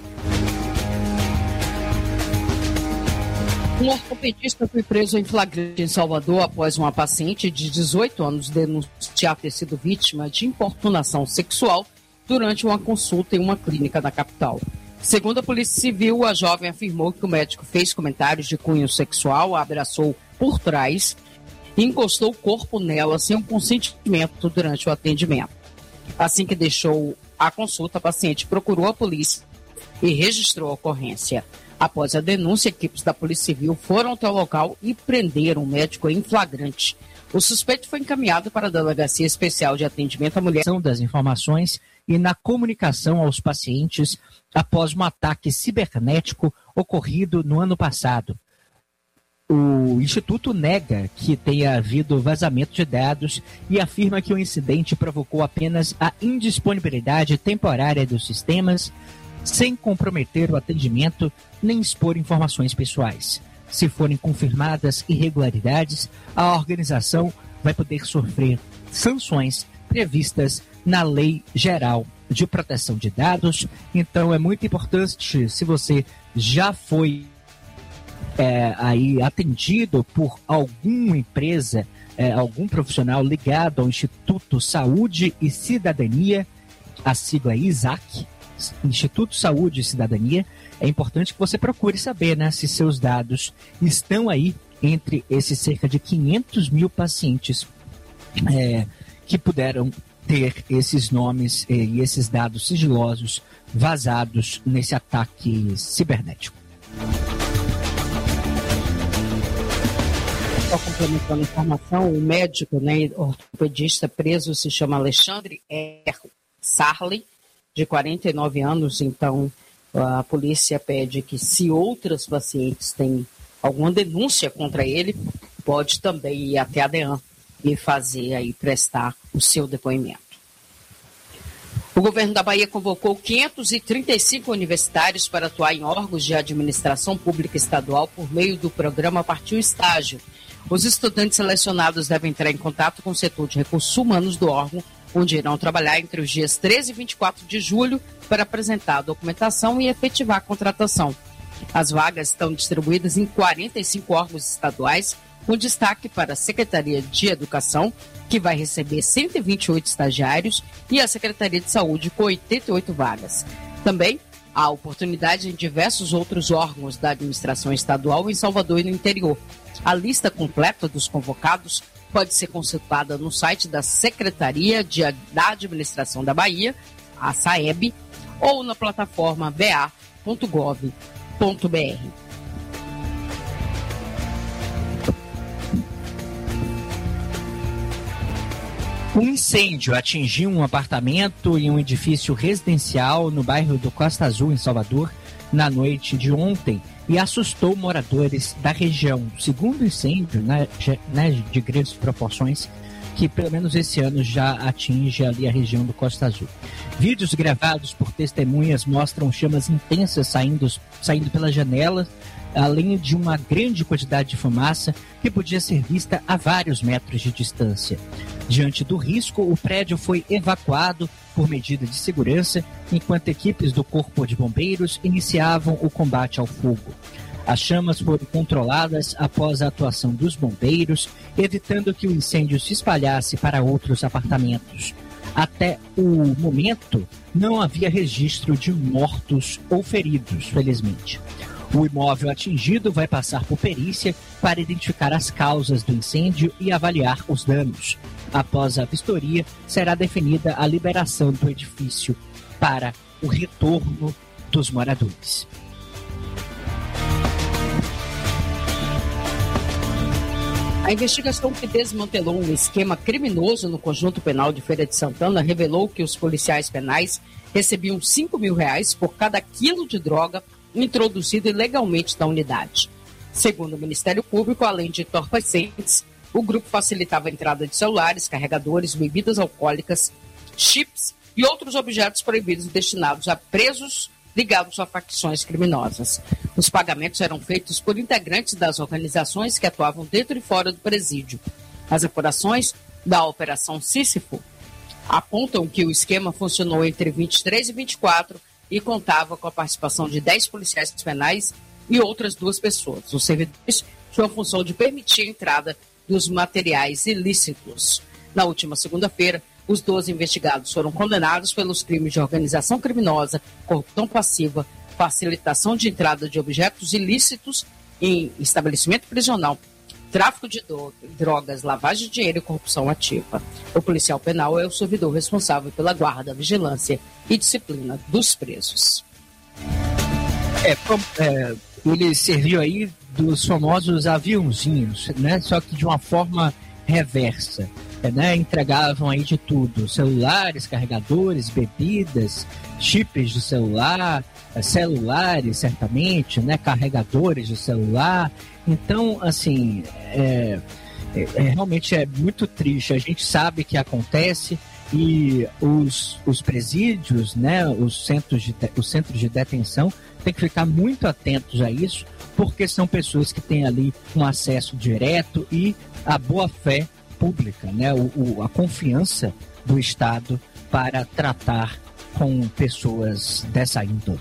Um ortopedista foi preso em flagrante em Salvador após uma paciente de dezoito anos denunciar ter sido vítima de importunação sexual durante uma consulta em uma clínica da capital. Segundo a Polícia Civil, a jovem afirmou que o médico fez comentários de cunho sexual, a abraçou por trás e encostou o corpo nela sem o consentimento durante o atendimento. Assim que deixou a consulta, a paciente procurou a polícia e registrou a ocorrência. Após a denúncia, equipes da Polícia Civil foram até o local e prenderam o médico em flagrante. O suspeito foi encaminhado para a Delegacia Especial de Atendimento à Mulher.
Das informações e na comunicação aos pacientes após um ataque cibernético ocorrido no ano passado. O Instituto nega que tenha havido vazamento de dados e afirma que o incidente provocou apenas a indisponibilidade temporária dos sistemas, sem comprometer o atendimento nem expor informações pessoais. Se forem confirmadas irregularidades, a organização vai poder sofrer sanções previstas na Lei Geral de Proteção de Dados. Então é muito importante, se você já foi é, aí atendido por alguma empresa, é, algum profissional ligado ao Instituto Saúde e Cidadania, a sigla I S A C, Instituto Saúde e Cidadania, é importante que você procure saber, né, se seus dados estão aí entre esses cerca de quinhentos mil pacientes é, que puderam ter esses nomes e esses dados sigilosos vazados nesse ataque cibernético.
Só complementando a informação, o médico, né, ortopedista preso se chama Alexandre R. Sarley, de quarenta e nove anos. Então, a polícia pede que, se outros pacientes têm alguma denúncia contra ele, pode também ir até a DEAN e fazer aí, prestar o seu depoimento. O governo da Bahia convocou quinhentos e trinta e cinco universitários para atuar em órgãos de administração pública estadual por meio do programa Partiu Estágio. Os estudantes selecionados devem entrar em contato com o setor de recursos humanos do órgão, onde irão trabalhar entre os dias treze e vinte e quatro de julho para apresentar a documentação e efetivar a contratação. As vagas estão distribuídas em quarenta e cinco órgãos estaduais, com destaque para a Secretaria de Educação, que vai receber cento e vinte e oito estagiários, e a Secretaria de Saúde, com oitenta e oito vagas. Também há oportunidade em diversos outros órgãos da administração estadual em Salvador e no interior. A lista completa dos convocados pode ser consultada no site da Secretaria de, da Administração da Bahia, a SAEB, ou na plataforma b a ponto gov ponto b r.
Um incêndio atingiu um apartamento e um edifício residencial no bairro do Costa Azul, em Salvador, na noite de ontem, e assustou moradores da região. Segundo incêndio, né, de grandes proporções, que pelo menos esse ano já atinge ali a região do Costa Azul. Vídeos gravados por testemunhas mostram chamas intensas saindo, saindo pela janela, além de uma grande quantidade de fumaça que podia ser vista a vários metros de distância. Diante do risco, o prédio foi evacuado por medida de segurança, enquanto equipes do Corpo de Bombeiros iniciavam o combate ao fogo. As chamas foram controladas após a atuação dos bombeiros, evitando que o incêndio se espalhasse para outros apartamentos. Até o momento, não havia registro de mortos ou feridos, felizmente. O imóvel atingido vai passar por perícia para identificar as causas do incêndio e avaliar os danos. Após a vistoria, será definida a liberação do edifício para o retorno dos moradores.
A investigação que desmantelou um esquema criminoso no Conjunto Penal de Feira de Santana revelou que os policiais penais recebiam cinco mil reais por cada quilo de droga introduzido ilegalmente na unidade. Segundo o Ministério Público, além de entorpecentes, o grupo facilitava a entrada de celulares, carregadores, bebidas alcoólicas, chips e outros objetos proibidos destinados a presos ligados a facções criminosas. Os pagamentos eram feitos por integrantes das organizações que atuavam dentro e fora do presídio. As apurações da Operação Sísifo apontam que o esquema funcionou entre vinte e três e vinte e quatro e contava com a participação de dez policiais penais e outras duas pessoas. Os servidores tinham a função de permitir a entrada dos materiais ilícitos. Na última segunda-feira, os doze investigados foram condenados pelos crimes de organização criminosa, corrupção passiva, facilitação de entrada de objetos ilícitos em estabelecimento prisional, tráfico de drogas, lavagem de dinheiro e corrupção ativa. O policial penal é o servidor responsável pela guarda, vigilância e disciplina dos presos.
É, é, ele serviu aí dos famosos aviãozinhos, né? Só que de uma forma reversa. É, né? Entregavam aí de tudo: celulares, carregadores, bebidas, chips de celular, celulares, certamente, né? Carregadores de celular. Então, assim, é, é, é, realmente é muito triste. A gente sabe que acontece e os, os presídios, né? Os centros de, os centros de detenção têm que ficar muito atentos a isso, porque são pessoas que têm ali um acesso direto e a boa-fé pública, né? O, o, a confiança do Estado para tratar com pessoas dessa índole.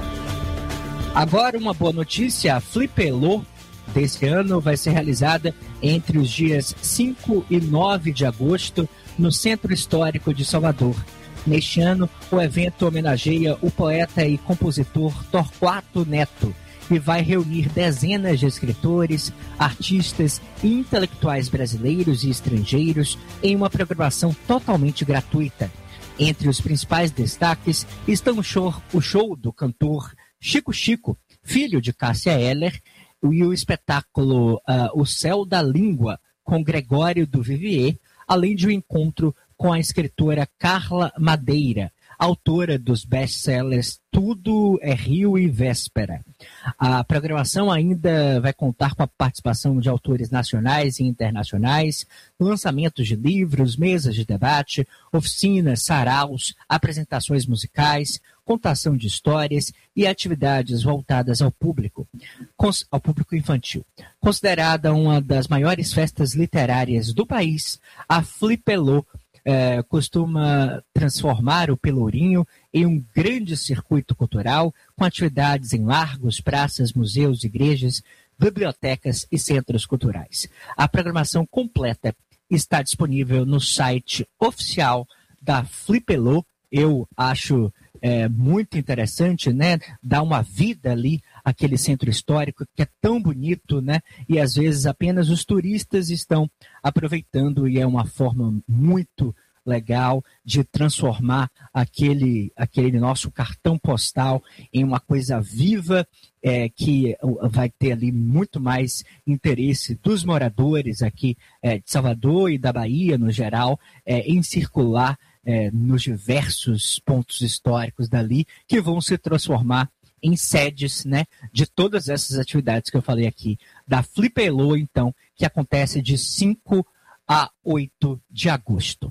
Agora uma boa notícia: a Flipelô desse ano vai ser realizada entre os dias cinco e nove de agosto no Centro Histórico de Salvador. Neste ano, o evento homenageia o poeta e compositor Torquato Neto e vai reunir dezenas de escritores, artistas e intelectuais brasileiros e estrangeiros em uma programação totalmente gratuita. Entre os principais destaques estão o show, o show do cantor Chico Chico, filho de Cássia Eller, e o espetáculo uh, O Céu da Língua, com Gregório do Vivier, além de um encontro com a escritora Carla Madeira, autora dos best-sellers Tudo é Rio e Véspera. A programação ainda vai contar com a participação de autores nacionais e internacionais, lançamentos de livros, mesas de debate, oficinas, saraus, apresentações musicais, contação de histórias e atividades voltadas ao público, ao público infantil. Considerada uma das maiores festas literárias do país, a Flipelô É, costuma transformar o Pelourinho em um grande circuito cultural com atividades em largos, praças, museus, igrejas, bibliotecas e centros culturais. A programação completa está disponível no site oficial da Flipelô. Eu acho é, muito interessante, né? Dar uma vida ali àquele centro histórico que é tão bonito, né? E às vezes apenas os turistas estão aproveitando e é uma forma muito legal de transformar aquele, aquele nosso cartão postal em uma coisa viva, é, que vai ter ali muito mais interesse dos moradores aqui é, de Salvador e da Bahia no geral, é, em circular é, nos diversos pontos históricos dali, que vão se transformar em sedes, né, de todas essas atividades que eu falei aqui, da Flipelô, então, que acontece de cinco a oito de agosto.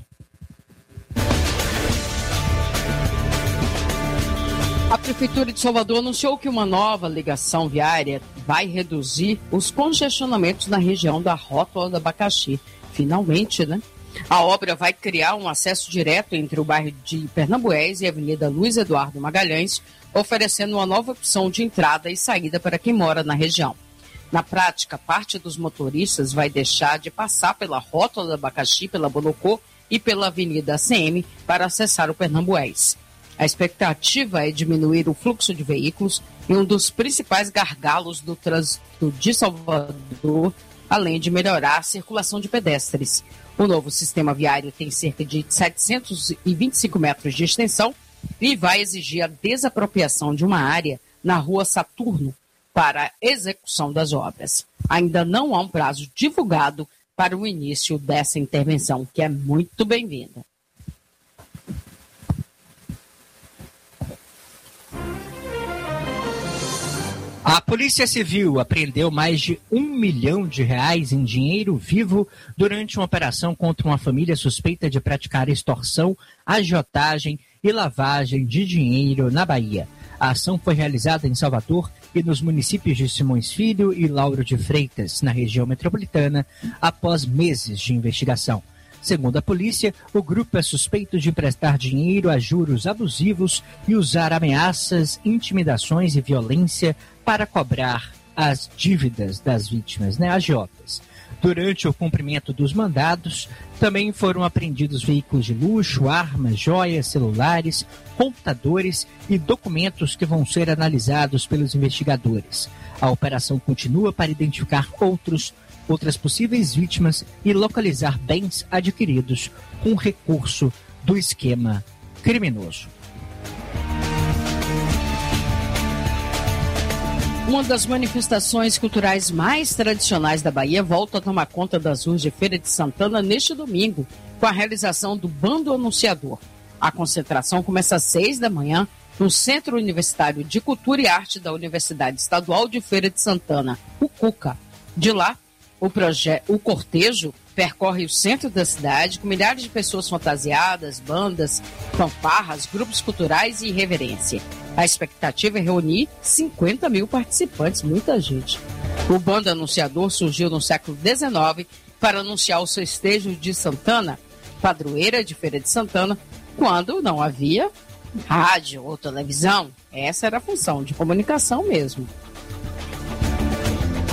A Prefeitura de Salvador anunciou que uma nova ligação viária vai reduzir os congestionamentos na região da Rótula do Abacaxi. Finalmente, né? A obra vai criar um acesso direto entre o bairro de Pernambués e a Avenida Luiz Eduardo Magalhães, oferecendo uma nova opção de entrada e saída para quem mora na região. Na prática, parte dos motoristas vai deixar de passar pela Rótula do Abacaxi, pela Bonocô e pela Avenida A C M para acessar o Pernambués. A expectativa é diminuir o fluxo de veículos e um dos principais gargalos do trânsito de Salvador, além de melhorar a circulação de pedestres. O novo sistema viário tem cerca de setecentos e vinte e cinco metros de extensão e vai exigir a desapropriação de uma área na Rua Saturno para a execução das obras. Ainda não há um prazo divulgado para o início dessa intervenção, que é muito bem-vinda.
A Polícia Civil apreendeu mais de um milhão de reais em dinheiro vivo durante uma operação contra uma família suspeita de praticar extorsão, agiotagem e lavagem de dinheiro na Bahia. A ação foi realizada em Salvador e nos municípios de Simões Filho e Lauro de Freitas, na região metropolitana, após meses de investigação. Segundo a polícia, o grupo é suspeito de emprestar dinheiro a juros abusivos e usar ameaças, intimidações e violência para cobrar as dívidas das vítimas, né, agiotas. Durante o cumprimento dos mandados, também foram apreendidos veículos de luxo, armas, joias, celulares, computadores e documentos que vão ser analisados pelos investigadores. A operação continua para identificar outros outras possíveis vítimas e localizar bens adquiridos com recurso do esquema criminoso.
Uma das manifestações culturais mais tradicionais da Bahia volta a tomar conta das ruas de Feira de Santana neste domingo, com a realização do Bando Anunciador. A concentração começa às seis da manhã no Centro Universitário de Cultura e Arte da Universidade Estadual de Feira de Santana, o CUCA. De lá, O, proje- o cortejo percorre o centro da cidade com milhares de pessoas fantasiadas, bandas, fanfarras, grupos culturais e irreverência. A expectativa é reunir cinquenta mil participantes, muita gente. O Bando Anunciador surgiu no século dezenove para anunciar os festejos de Santana, padroeira de Feira de Santana, quando não havia rádio ou televisão. Essa era a função de comunicação mesmo.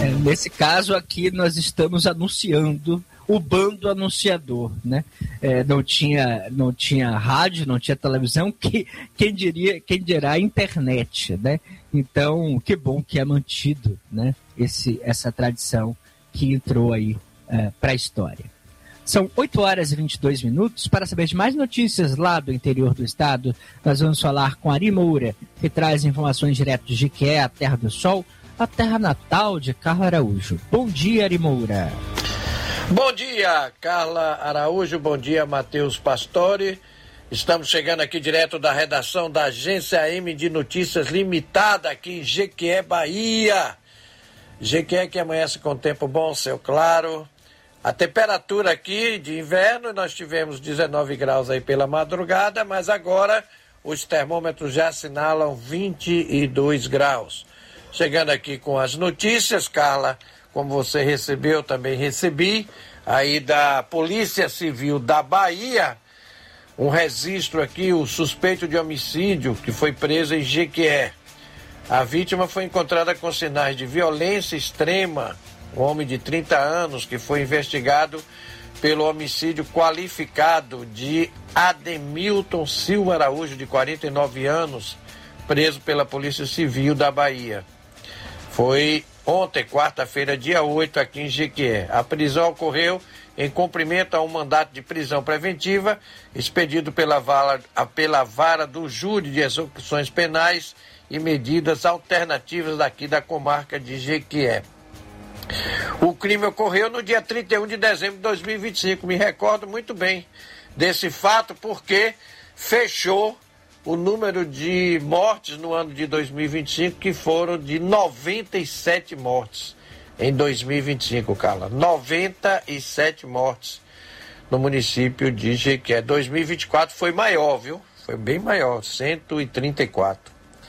É, nesse caso aqui nós estamos anunciando o bando anunciador, né? É, não tinha, não tinha rádio, não tinha televisão, que, quem diria, quem dirá internet, né? Então, que bom que é mantido, né? Esse, essa tradição que entrou aí é, para a história. São oito horas e vinte e dois minutos. Para saber de mais notícias lá do interior do estado, nós vamos falar com Ari Moura, que traz informações direto de Jequié, a terra do sol, a terra natal de Carla Araújo. Bom dia, Ari Moura.
Bom dia, Carla Araújo, bom dia, Matheus Pastore. Estamos chegando aqui direto da redação da Agência A M de Notícias Limitada, aqui em Jequié, Bahia. Jequié que amanhece com tempo bom, céu claro. A temperatura aqui de inverno, nós tivemos dezenove graus aí pela madrugada, mas agora os termômetros já assinalam vinte e dois graus. Chegando aqui com as notícias, Carla, como você recebeu, também recebi, aí da Polícia Civil da Bahia, um registro aqui, o suspeito de homicídio que foi preso em Jequié. A vítima foi encontrada com sinais de violência extrema, um homem de trinta anos que foi investigado pelo homicídio qualificado de Ademilton Silva Araújo, de quarenta e nove anos, preso pela Polícia Civil da Bahia. Foi ontem, quarta-feira, dia oito, aqui em Jequié. A prisão ocorreu em cumprimento a um mandato de prisão preventiva expedido pela vara, pela vara do Júri de Execuções Penais e Medidas Alternativas daqui da comarca de Jequié. O crime ocorreu no dia trinta e um de dezembro de dois mil e vinte e cinco. Me recordo muito bem desse fato porque fechou o número de mortes no ano de dois mil e vinte e cinco, que foram de noventa e sete mortes em dois mil e vinte e cinco, Carla. noventa e sete mortes no município de Jequié. dois mil e vinte e quatro foi maior, viu? Foi bem maior, cento e trinta e quatro.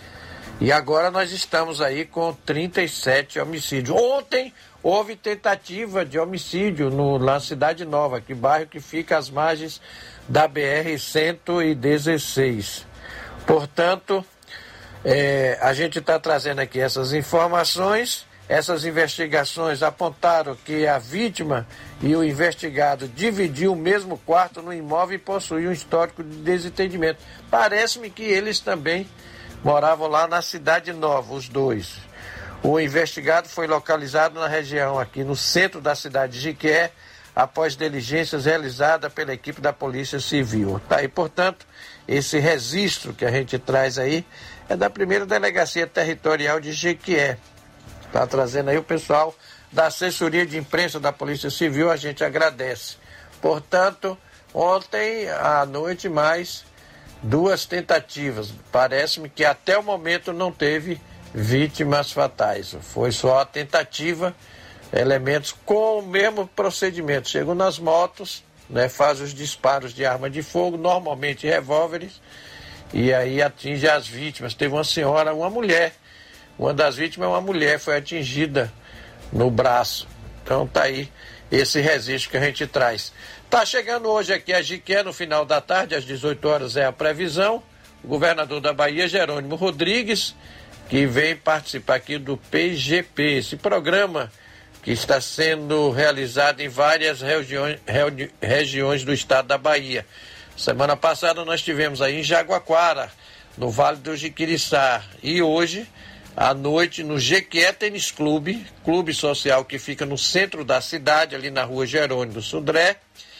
E agora nós estamos aí com trinta e sete homicídios. Ontem houve tentativa de homicídio no, na Cidade Nova, que bairro que fica às margens da B R cento e dezesseis. Portanto, é, a gente está trazendo aqui essas informações. Essas investigações apontaram que a vítima e o investigado dividiam o mesmo quarto no imóvel e possuíam um histórico de desentendimento. Parece-me que eles também moravam lá na Cidade Nova, os dois. O investigado foi localizado na região, aqui no centro da cidade de Jequié, após diligências realizadas pela equipe da Polícia Civil. Tá aí, portanto, esse registro que a gente traz aí é da primeira Delegacia Territorial de Jequié. Está trazendo aí o pessoal da assessoria de imprensa da Polícia Civil, a gente agradece. Portanto, ontem à noite mais duas tentativas. Parece-me que até o momento não teve vítimas fatais. Foi só a tentativa, elementos com o mesmo procedimento. Chegam nas motos, né, faz os disparos de arma de fogo, normalmente revólveres, e aí atinge as vítimas. Teve uma senhora, uma mulher, uma das vítimas é uma mulher, foi atingida no braço. Então tá aí esse registro que a gente traz. Tá chegando hoje aqui a Jequié, no final da tarde, às dezoito horas é a previsão. O governador da Bahia, Jerônimo Rodrigues, que vem participar aqui do P G P, esse programa que está sendo realizado em várias regiões, regiões do estado da Bahia. Semana passada nós tivemos aí em Jaguaquara, no Vale do Jiquiriçá, e hoje, à noite, no Jequié Tênis Clube, clube social que fica no centro da cidade, ali na rua Jerônimo Sudré.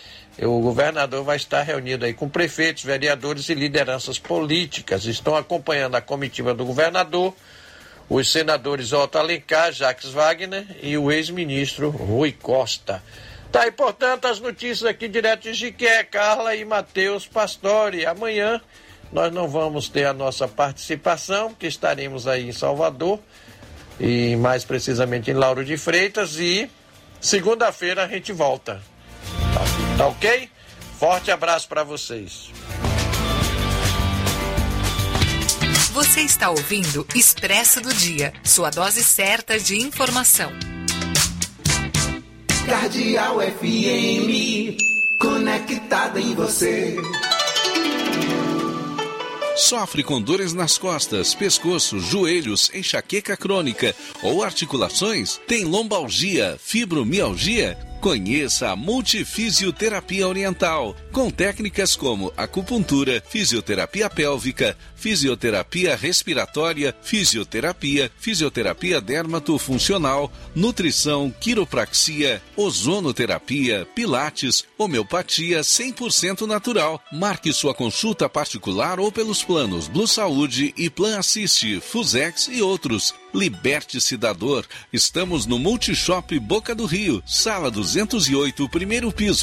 O governador vai estar reunido aí com prefeitos, vereadores e lideranças políticas. Estão acompanhando a comitiva do governador, os senadores Otto Alencar, Jacques Wagner e o ex-ministro Rui Costa. Tá aí, portanto, as notícias aqui direto de Jequié, Carla e Matheus Pastore. Amanhã nós não vamos ter a nossa participação, porque estaremos aí em Salvador, e mais precisamente em Lauro de Freitas, e segunda-feira a gente volta. Tá, tá ok? Forte abraço para vocês.
Você está ouvindo Expresso do Dia, sua dose certa de informação.
Cardeal F M, conectada em você.
Sofre com dores nas costas, pescoço, joelhos, enxaqueca crônica ou articulações? Tem lombalgia, fibromialgia? Conheça a Multifisioterapia Oriental, com técnicas como acupuntura, fisioterapia pélvica, fisioterapia respiratória, fisioterapia, fisioterapia dermatofuncional, nutrição, quiropraxia, ozonoterapia, pilates, homeopatia cem por cento natural. Marque sua consulta particular ou pelos planos Blue Saúde e Plan Assiste, Fusex e outros. Liberte-se da dor. Estamos no Multishop Boca do Rio, sala duzentos e oito, primeiro piso.